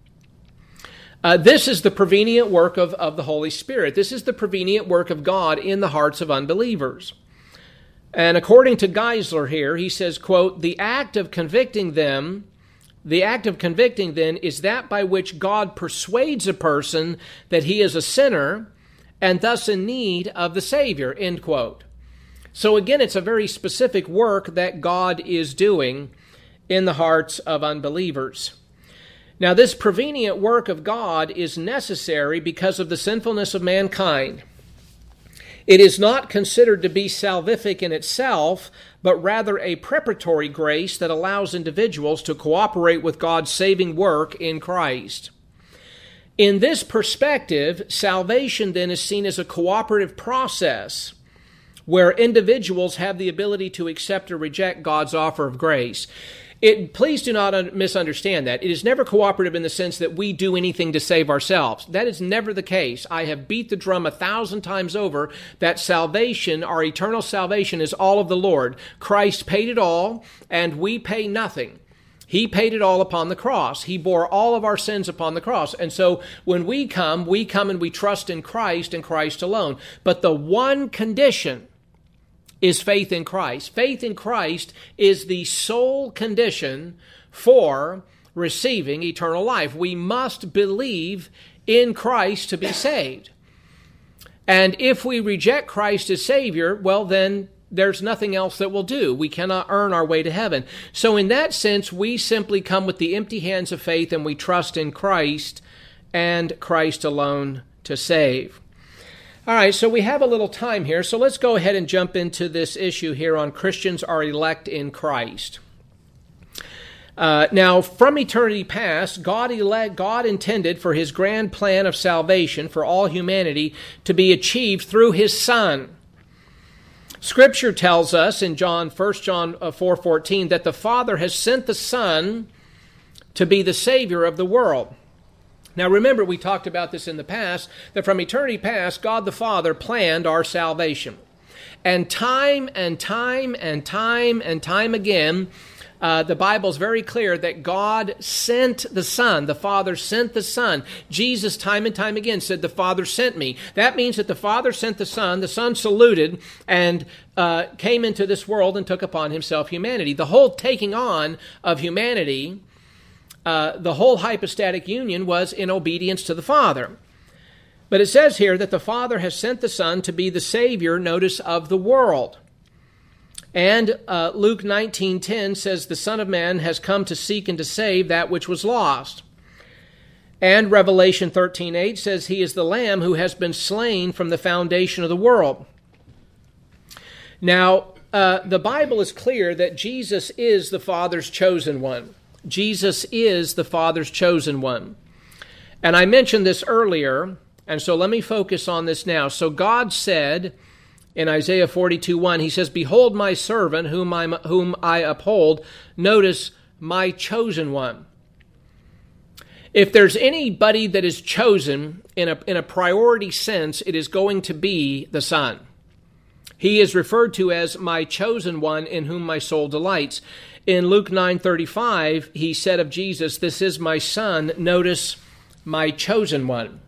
This is the prevenient work of the Holy Spirit. This is the prevenient work of God in the hearts of unbelievers. And according to Geisler here, he says, quote, the act of convicting them The act of convicting, then, is that by which God persuades a person that he is a sinner and thus in need of the Savior, end quote. So again, it's a very specific work that God is doing in the hearts of unbelievers. Now, this prevenient work of God is necessary because of the sinfulness of mankind. It is not considered to be salvific in itself, but rather a preparatory grace that allows individuals to cooperate with God's saving work in Christ. In this perspective, salvation then is seen as a cooperative process where individuals have the ability to accept or reject God's offer of grace. Please do not misunderstand that. It is never cooperative in the sense that we do anything to save ourselves. That is never the case. I have beat the drum 1,000 times over that salvation, our eternal salvation, is all of the Lord. Christ paid it all, and we pay nothing. He paid it all upon the cross. He bore all of our sins upon the cross. And so when we come and we trust in Christ and Christ alone. But the one condition is faith in Christ. Faith in Christ is the sole condition for receiving eternal life. We must believe in Christ to be saved. And if we reject Christ as Savior, well, then there's nothing else that will do. We cannot earn our way to heaven. So in that sense, we simply come with the empty hands of faith and we trust in Christ and Christ alone to save. All right, so we have a little time here, so let's go ahead and jump into this issue here on Christians are elect in Christ. Now, from eternity past, God intended for his grand plan of salvation for all humanity to be achieved through his Son. Scripture tells us in 1 John 4:14 that the Father has sent the Son to be the Savior of the world. Now remember, we talked about this in the past, that from eternity past, God the Father planned our salvation. And time and time again, the Bible's very clear that God sent the Son. The Father sent the Son. Jesus time and time again said, the Father sent me. That means that the Father sent the Son saluted and came into this world and took upon himself humanity. The whole taking on of humanity, the whole hypostatic union was in obedience to the Father. But it says here that the Father has sent the Son to be the Savior, notice, of the world. And Luke 19:10 says the Son of Man has come to seek and to save that which was lost. And Revelation 13:8 says he is the Lamb who has been slain from the foundation of the world. Now, the Bible is clear that Jesus is the Father's chosen one. Jesus is the Father's chosen one. And I mentioned this earlier, and so let me focus on this now. So God said in Isaiah 42:1, he says, behold my servant whom I uphold. Notice, my chosen one. If there's anybody that is chosen in a priority sense, it is going to be the Son. He is referred to as my chosen one in whom my soul delights. In Luke 9:35, he said of Jesus, this is my Son, notice, my chosen one.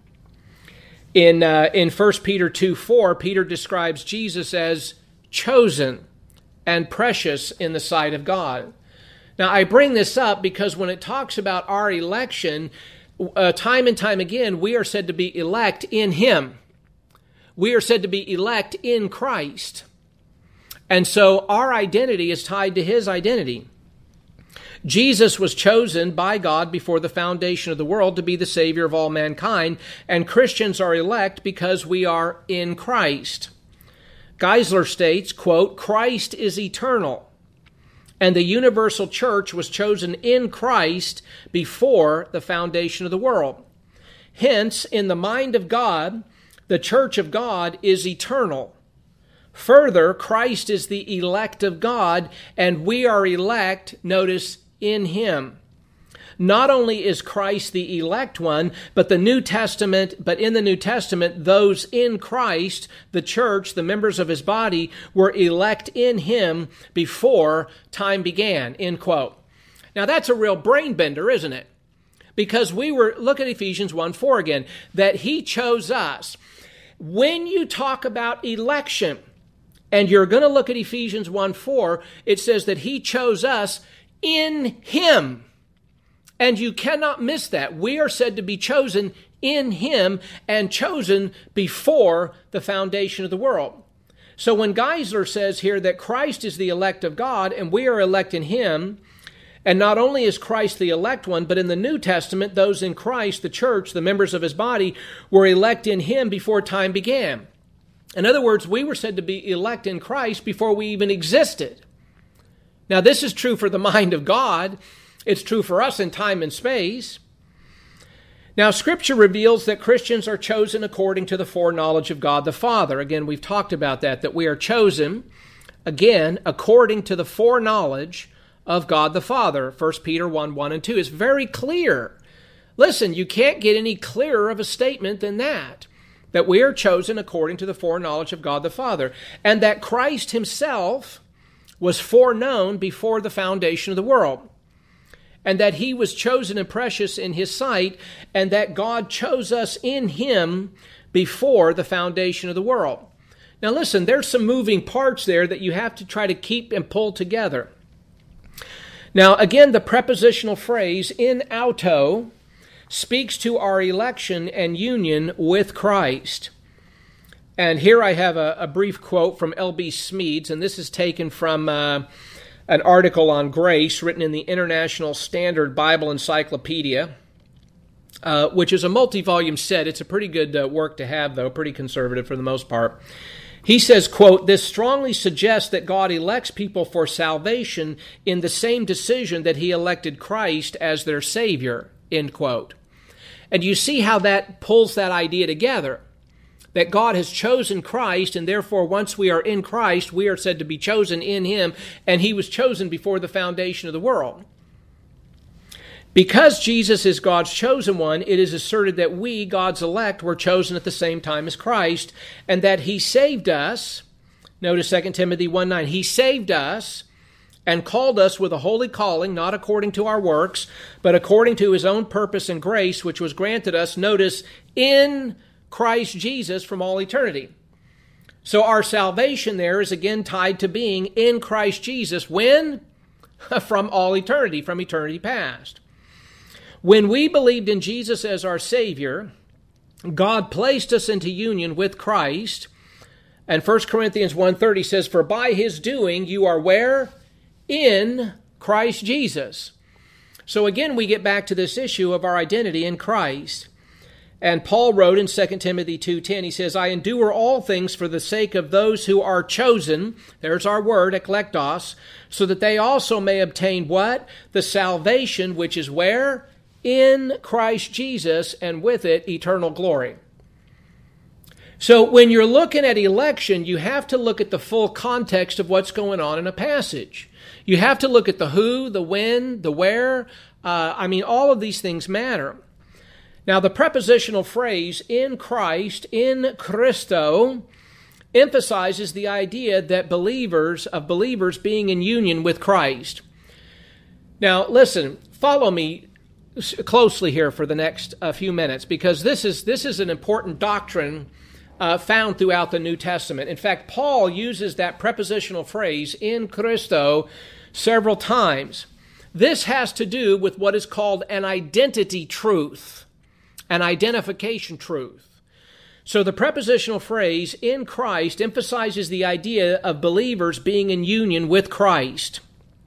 In 1 Peter 2:4, Peter describes Jesus as chosen and precious in the sight of God. Now, I bring this up because when it talks about our election, time and time again, we are said to be elect in Him. We are said to be elect in Christ. And so our identity is tied to His identity. Jesus was chosen by God before the foundation of the world to be the Savior of all mankind, and Christians are elect because we are in Christ. Geisler states, quote, Christ is eternal, and the universal church was chosen in Christ before the foundation of the world. Hence, in the mind of God, the church of God is eternal. Further, Christ is the elect of God, and we are elect, notice, in Him. Not only is Christ the elect one, but in the New Testament, those in Christ, the church, the members of His body, were elect in Him before time began, end quote. Now that's a real brain bender, isn't it? Because look at Ephesians 1:4 again, that He chose us. When you talk about election, and you're going to look at Ephesians 1:4, it says that He chose us in Him. And you cannot miss that. We are said to be chosen in Him and chosen before the foundation of the world. So when Geisler says here that Christ is the elect of God and we are elect in Him, and not only is Christ the elect one, but in the New Testament, those in Christ, the church, the members of His body, were elect in Him before time began. In other words, we were said to be elect in Christ before we even existed. Now, this is true for the mind of God. It's true for us in time and space. Now, Scripture reveals that Christians are chosen according to the foreknowledge of God the Father. Again, we've talked about that we are chosen, again, according to the foreknowledge of God the Father. 1 Peter 1:1 and 2 is very clear. Listen, you can't get any clearer of a statement than that we are chosen according to the foreknowledge of God the Father, and that Christ Himself was foreknown before the foundation of the world, and that He was chosen and precious in His sight, and that God chose us in Him before the foundation of the world. Now listen, there's some moving parts there that you have to try to keep and pull together. Now again, the prepositional phrase in auto speaks to our election and union with Christ. And here I have a brief quote from L.B. Smedes, and this is taken from an article on grace written in the International Standard Bible Encyclopedia, which is a multi-volume set. It's a pretty good work to have, though, pretty conservative for the most part. He says, quote, "This strongly suggests that God elects people for salvation in the same decision that He elected Christ as their Savior," end quote. And you see how that pulls that idea together, that God has chosen Christ, and therefore once we are in Christ, we are said to be chosen in Him, and He was chosen before the foundation of the world. Because Jesus is God's chosen one, it is asserted that we, God's elect, were chosen at the same time as Christ, and that He saved us. Notice 2 Timothy 1:9. He saved us and called us with a holy calling, not according to our works, but according to His own purpose and grace, which was granted us, notice, in Christ Jesus from all eternity. So our salvation there is again tied to being in Christ Jesus. When? From all eternity, from eternity past. When we believed in Jesus as our Savior, God placed us into union with Christ. And 1 Corinthians 1:30 says, "For by His doing you are where? In Christ Jesus." So again, we get back to this issue of our identity in Christ. And Paul wrote in 2 Timothy 2:10, he says, "I endure all things for the sake of those who are chosen," there's our word, eklektos, "so that they also may obtain" what? "The salvation which is where? In Christ Jesus, and with it eternal glory." So when you're looking at election, you have to look at the full context of what's going on in a passage. You have to look at the who, the when, the where. All of these things matter. Now, the prepositional phrase in Christ, in Christo, emphasizes the idea that believers being in union with Christ. Now, listen, follow me closely here for the next few minutes, because this is an important doctrine found throughout the New Testament. In fact, Paul uses that prepositional phrase, in Christo, several times. This has to do with what is called an identity truth, an identification truth. So the prepositional phrase, in Christ, emphasizes the idea of believers being in union with Christ.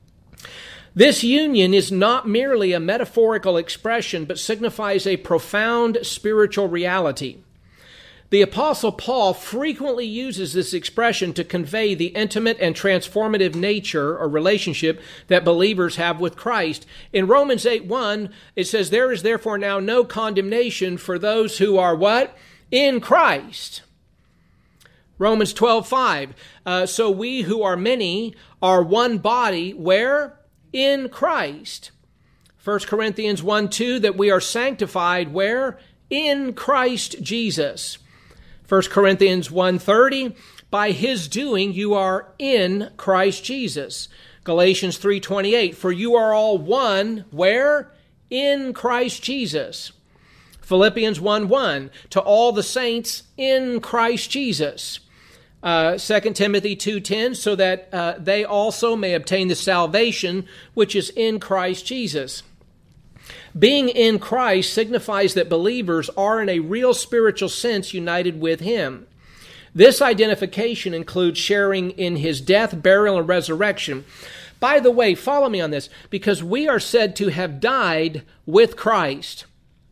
This union is not merely a metaphorical expression, but signifies a profound spiritual reality. The Apostle Paul frequently uses this expression to convey the intimate and transformative nature or relationship that believers have with Christ. In Romans 8:1, it says, "There is therefore now no condemnation for those who are" what? "In Christ." Romans 12:5, "So we who are many are one body," where? "In Christ." 1 Corinthians 1:2, that we are sanctified where? "In Christ Jesus." 1 Corinthians 1:30, by His doing you are in Christ Jesus. Galatians 3:28, for you are all one, where? In Christ Jesus. Philippians 1:1, to all the saints in Christ Jesus. 2 Timothy 2:10, so that they also may obtain the salvation which is in Christ Jesus. Being in Christ signifies that believers are in a real spiritual sense united with Him. This identification includes sharing in His death, burial, and resurrection. By the way, follow me on this, because we are said to have died with Christ.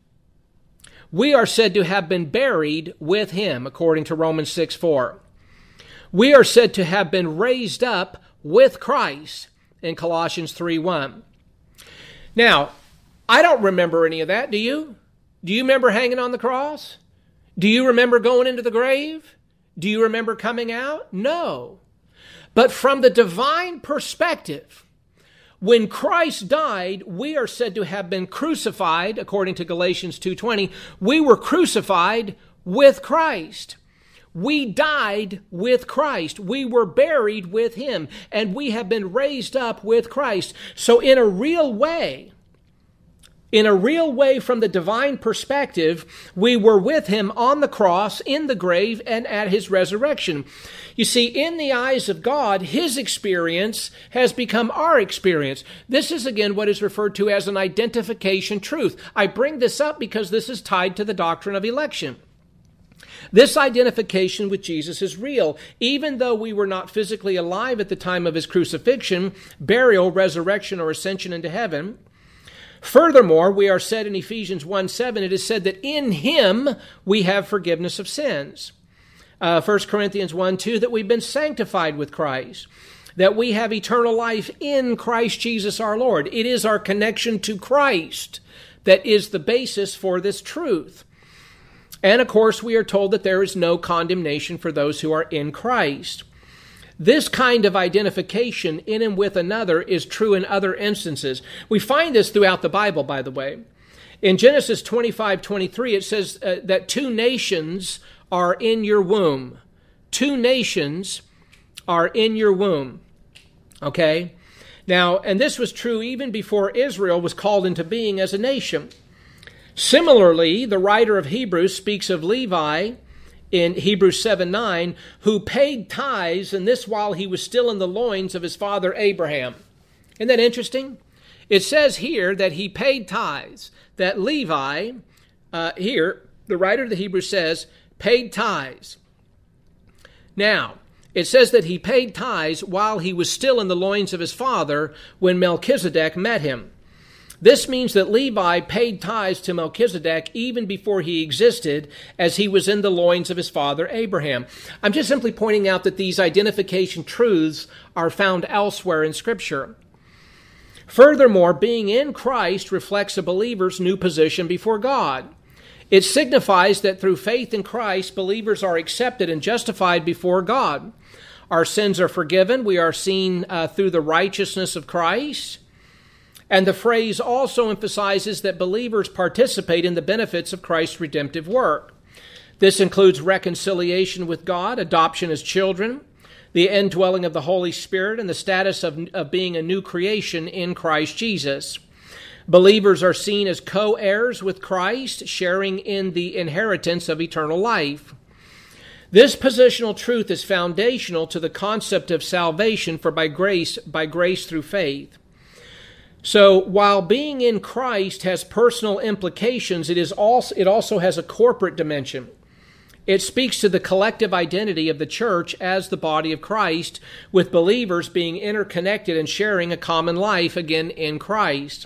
We are said to have been buried with Him, according to Romans 6:4. We are said to have been raised up with Christ in Colossians 3:1. Now, I don't remember any of that, do you? Do you remember hanging on the cross? Do you remember going into the grave? Do you remember coming out? No. But from the divine perspective, when Christ died, we are said to have been crucified, according to Galatians 2:20. We were crucified with Christ. We died with Christ. We were buried with Him, and we have been raised up with Christ. So in a real way from the divine perspective, we were with Him on the cross, in the grave, and at His resurrection. You see, in the eyes of God, His experience has become our experience. This is again what is referred to as an identification truth. I bring this up because this is tied to the doctrine of election. This identification with Jesus is real. Even though we were not physically alive at the time of His crucifixion, burial, resurrection, or ascension into heaven, furthermore, we are said in Ephesians 1:7, it is said that in Him we have forgiveness of sins. 1 Corinthians 1:2, that we've been sanctified with Christ, that we have eternal life in Christ Jesus our Lord. It is our connection to Christ that is the basis for this truth. And of course, we are told that there is no condemnation for those who are in Christ. This kind of identification in and with another is true in other instances. We find this throughout the Bible, by the way. In Genesis 25:23, it says that 2 nations are in your womb. 2 nations are in your womb. Okay? Now, and this was true even before Israel was called into being as a nation. Similarly, the writer of Hebrews speaks of Levi in Hebrews 7:9, who paid tithes, and this while he was still in the loins of his father Abraham. Isn't that interesting? It says here that he paid tithes, that Levi, here, the writer of the Hebrews says, paid tithes. Now, it says that he paid tithes while he was still in the loins of his father when Melchizedek met him. This means that Levi paid tithes to Melchizedek even before he existed, as he was in the loins of his father Abraham. I'm just simply pointing out that these identification truths are found elsewhere in Scripture. Furthermore, being in Christ reflects a believer's new position before God. It signifies that through faith in Christ, believers are accepted and justified before God. Our sins are forgiven. We are seen through the righteousness of Christ. And the phrase also emphasizes that believers participate in the benefits of Christ's redemptive work. This includes reconciliation with God, adoption as children, the indwelling of the Holy Spirit, and the status of being a new creation in Christ Jesus. Believers are seen as co-heirs with Christ, sharing in the inheritance of eternal life. This positional truth is foundational to the concept of salvation, for by grace through faith. So while being in Christ has personal implications, it also has a corporate dimension. It speaks to the collective identity of the church as the body of Christ, with believers being interconnected and sharing a common life, again, in Christ.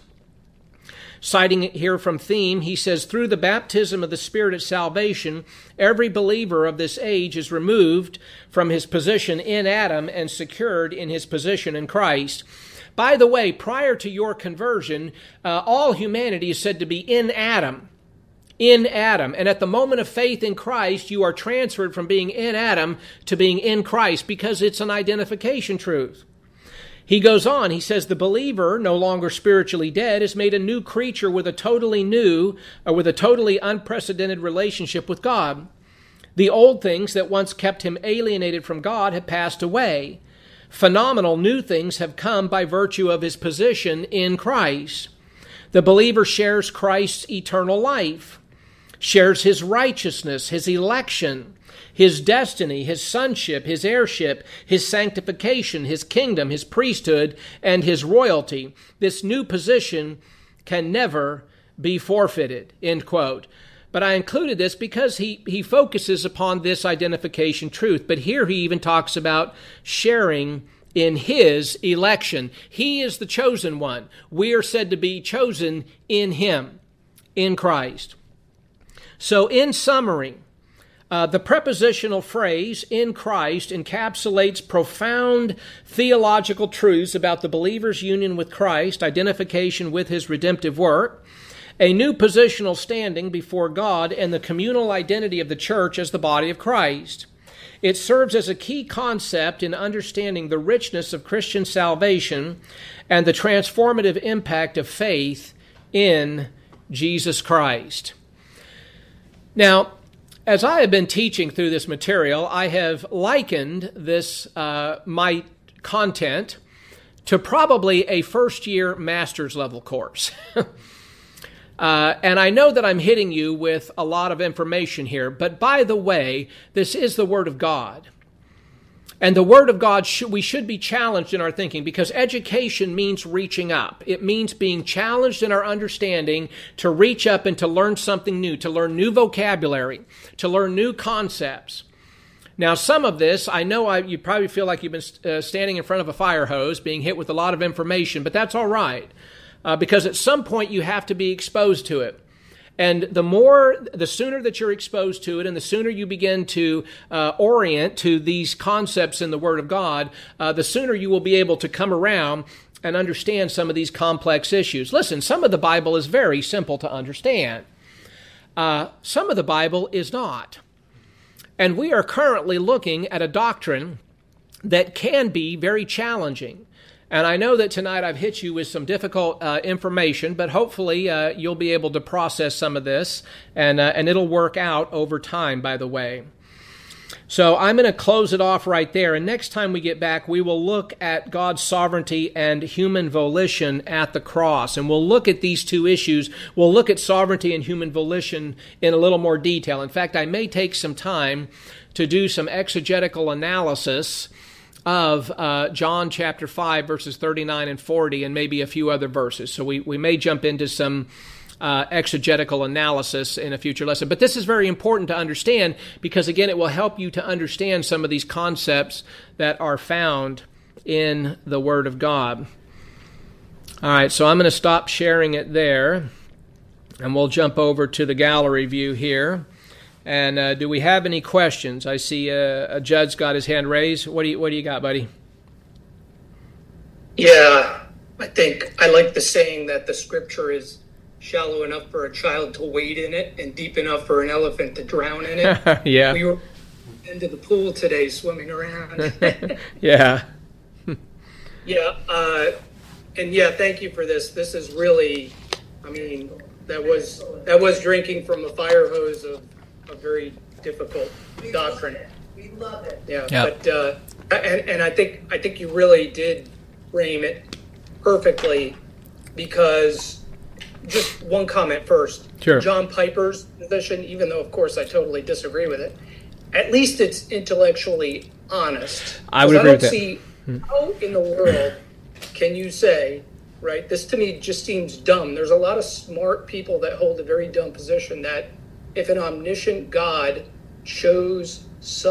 Citing it here from Theme, he says, through the baptism of the Spirit at salvation, every believer of this age is removed from his position in Adam and secured in his position in Christ. By the way, prior to your conversion, all humanity is said to be in Adam. In Adam. And at the moment of faith in Christ, you are transferred from being in Adam to being in Christ, because it's an identification truth. He goes on, he says, the believer, no longer spiritually dead, is made a new creature with a totally unprecedented relationship with God. The old things that once kept him alienated from God have passed away. Phenomenal new things have come by virtue of his position in Christ. The believer shares Christ's eternal life, shares his righteousness, his election, his destiny, his sonship, his heirship, his sanctification, his kingdom, his priesthood, and his royalty. This new position can never be forfeited, end quote. But I included this because he focuses upon this identification truth. But here he even talks about sharing in his election. He is the chosen one. We are said to be chosen in him, in Christ. So in summary, the prepositional phrase in Christ encapsulates profound theological truths about the believer's union with Christ, identification with his redemptive work, a new positional standing before God, and the communal identity of the church as the body of Christ. It serves as a key concept in understanding the richness of Christian salvation and the transformative impact of faith in Jesus Christ. Now, as I have been teaching through this material, I have likened this, my content, to probably a first-year master's level course. And I know that I'm hitting you with a lot of information here, but by the way, this is the Word of God. And the Word of God, we should be challenged in our thinking, because education means reaching up. It means being challenged in our understanding to reach up and to learn something new, to learn new vocabulary, to learn new concepts. Now, some of this, I know you probably feel like you've been standing in front of a fire hose, being hit with a lot of information, but that's all right. Because at some point you have to be exposed to it. And the sooner that you're exposed to it and the sooner you begin to orient to these concepts in the Word of God, the sooner you will be able to come around and understand some of these complex issues. Listen, some of the Bible is very simple to understand. Some of the Bible is not. And we are currently looking at a doctrine that can be very challenging. And I know that tonight I've hit you with some difficult information, but hopefully you'll be able to process some of this, and it'll work out over time, by the way. So I'm going to close it off right there, and next time we get back, we will look at God's sovereignty and human volition at the cross, and we'll look at these two issues. We'll look at sovereignty and human volition in a little more detail. In fact, I may take some time to do some exegetical analysis of John chapter 5, verses 39 and 40, and maybe a few other verses. So we may jump into some exegetical analysis in a future lesson. But this is very important to understand because, again, it will help you to understand some of these concepts that are found in the Word of God. All right, so I'm going to stop sharing it there, and we'll jump over to the gallery view here. And do we have any questions? I see Judd's got his hand raised. What do you got, buddy? Yeah, I think I like the saying that the Scripture is shallow enough for a child to wade in it and deep enough for an elephant to drown in it. Yeah. We were into the pool today swimming around. Yeah. Yeah, and yeah, thank you for this. This is really, I mean, that was drinking from a fire hose of a very difficult doctrine. We love it. Yeah, yep. But and I think you really did frame it perfectly, because just one comment first. Sure. John Piper's position, even though of course I totally disagree with it, at least it's intellectually honest. I would agree with that. I don't see how in the world can you say, right? This to me just seems dumb. There's a lot of smart people that hold a very dumb position that if an omniscient God chose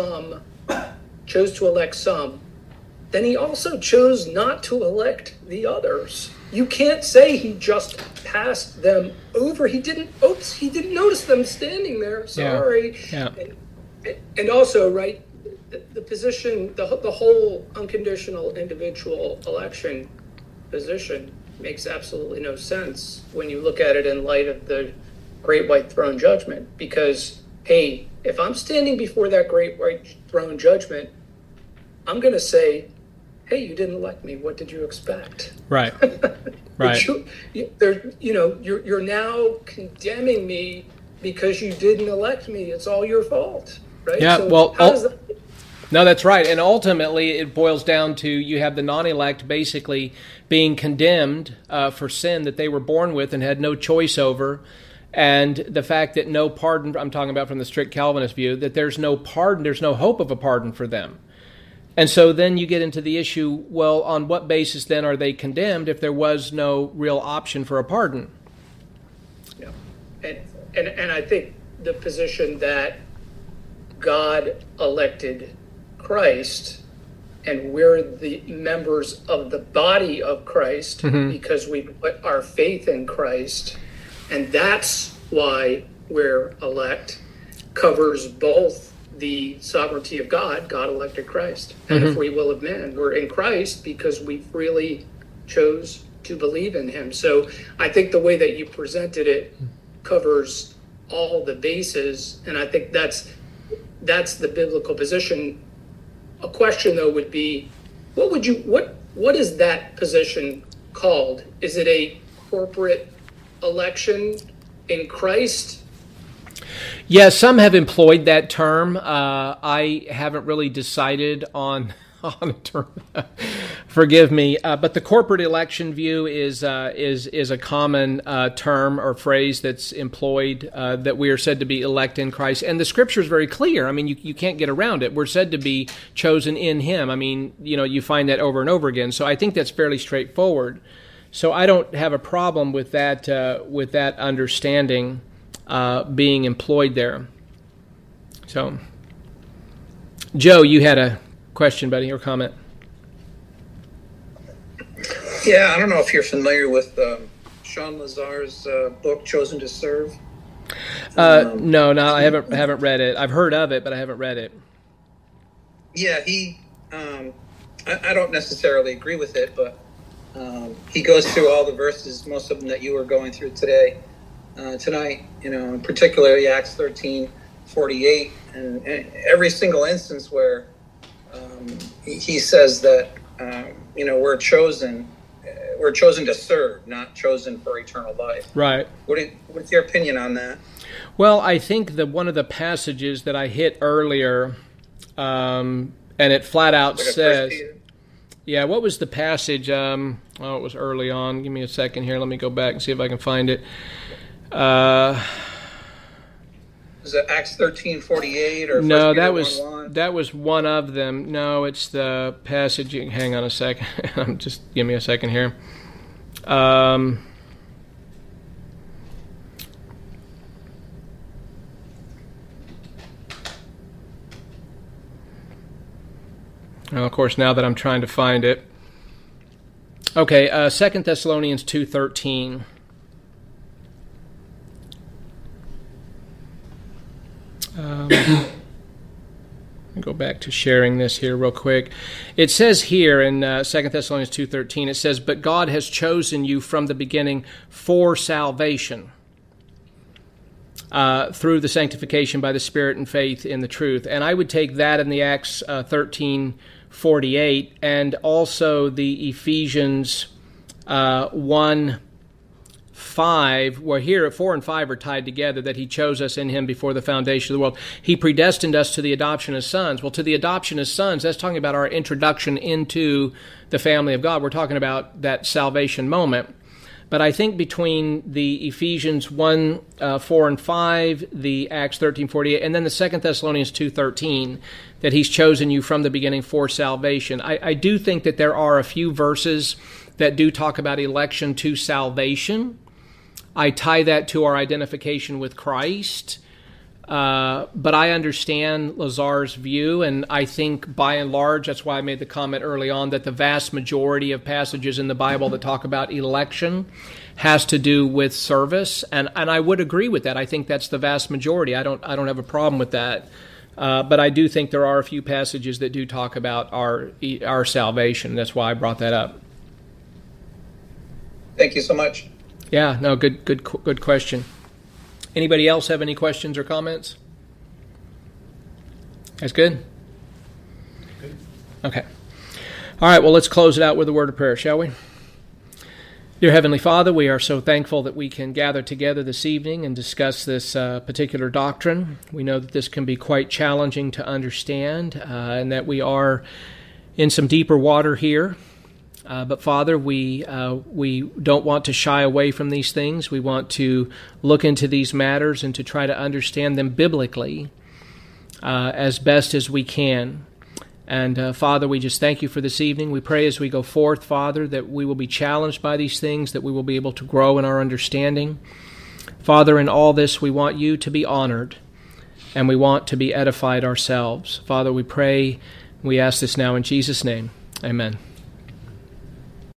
to elect some, then he also chose not to elect the others. You can't say he just passed them over. He didn't notice them standing there. Sorry. Yeah. And also, right, the position, the whole unconditional individual election position makes absolutely no sense when you look at it in light of the Great White Throne Judgment, because, hey, if I'm standing before that Great White Throne Judgment, I'm going to say, hey, you didn't elect me. What did you expect? Right. Right. You're now condemning me because you didn't elect me. It's all your fault, right? Yeah, so well, how does that... No, that's right. And ultimately, it boils down to you have the non-elect basically being condemned for sin that they were born with and had no choice over. And the fact that no pardon, I'm talking about from the strict Calvinist view, that there's no pardon, there's no hope of a pardon for them. And so then you get into the issue, well, on what basis then are they condemned if there was no real option for a pardon? Yeah. And I think the position that God elected Christ and we're the members of the body of Christ because we put our faith in Christ, and that's why we're elect, covers both the sovereignty of God. God elected Christ, and the free will of man. We're in Christ because we freely chose to believe in him. So I think the way that you presented it covers all the bases, and I think that's the biblical position. A question though would be, what is that position called? Is it a corporate election in Christ? Yeah, some have employed that term. I haven't really decided on a term. Forgive me, but the corporate election view is a common term or phrase that's employed, that we are said to be elect in Christ, and the Scripture is very clear. I mean, you can't get around it. We're said to be chosen in Him. I mean, you find that over and over again. So I think that's fairly straightforward. So I don't have a problem with that understanding being employed there. So, Joe, you had a question, buddy, or comment? Yeah, I don't know if you're familiar with Sean Lazar's book, Chosen to Serve. No, I haven't read it. I've heard of it, but I haven't read it. Yeah, I don't necessarily agree with it, but he goes through all the verses, most of them that you were going through tonight, in particular Acts 13:48, and every single instance where he says that we're chosen to serve, not chosen for eternal life. Right. What's your opinion on that? Well, I think that one of the passages that I hit earlier, and it flat out says, yeah, what was the passage? It was early on. Give me a second here. Let me go back and see if I can find it. Is it Acts 13:48 or no? That was one of them. No, it's the passage. Hang on a second. Just give me a second here. Of course, now that I'm trying to find it. Okay, 2 Thessalonians 2:13. Go back to sharing this here real quick. It says here in 2 Thessalonians 2:13, it says, "But God has chosen you from the beginning for salvation, through the sanctification by the Spirit and faith in the truth." And I would take that in the Acts 13:48 and also the Ephesians 1:5, where here 4 and 5 are tied together, that He chose us in Him before the foundation of the world. He predestined us to the adoption as sons. Well, to the adoption as sons, that's talking about our introduction into the family of God. We're talking about that salvation moment. But I think between the Ephesians 1:4 and 5, the Acts 13:48, and then the 2 Thessalonians 2:13, that He's chosen you from the beginning for salvation, I do think that there are a few verses that do talk about election to salvation. I tie that to our identification with Christ. But I understand Lazar's view, and I think by and large, that's why I made the comment early on that the vast majority of passages in the Bible that talk about election has to do with service, and I would agree with that. I think that's the vast majority. I don't have a problem with that. But I do think there are a few passages that do talk about our salvation. That's why I brought that up. Thank you so much. Yeah, no, good question. Anybody else have any questions or comments? That's good? Okay. All right, well, let's close it out with a word of prayer, shall we? Dear Heavenly Father, we are so thankful that we can gather together this evening and discuss this particular doctrine. We know that this can be quite challenging to understand, and that we are in some deeper water here. But Father, we don't want to shy away from these things. We want to look into these matters and to try to understand them biblically as best as we can. And Father, we just thank you for this evening. We pray as we go forth, Father, that we will be challenged by these things, that we will be able to grow in our understanding. Father, in all this we want you to be honored, and we want to be edified ourselves. Father, we pray, we ask this now in Jesus' name. Amen.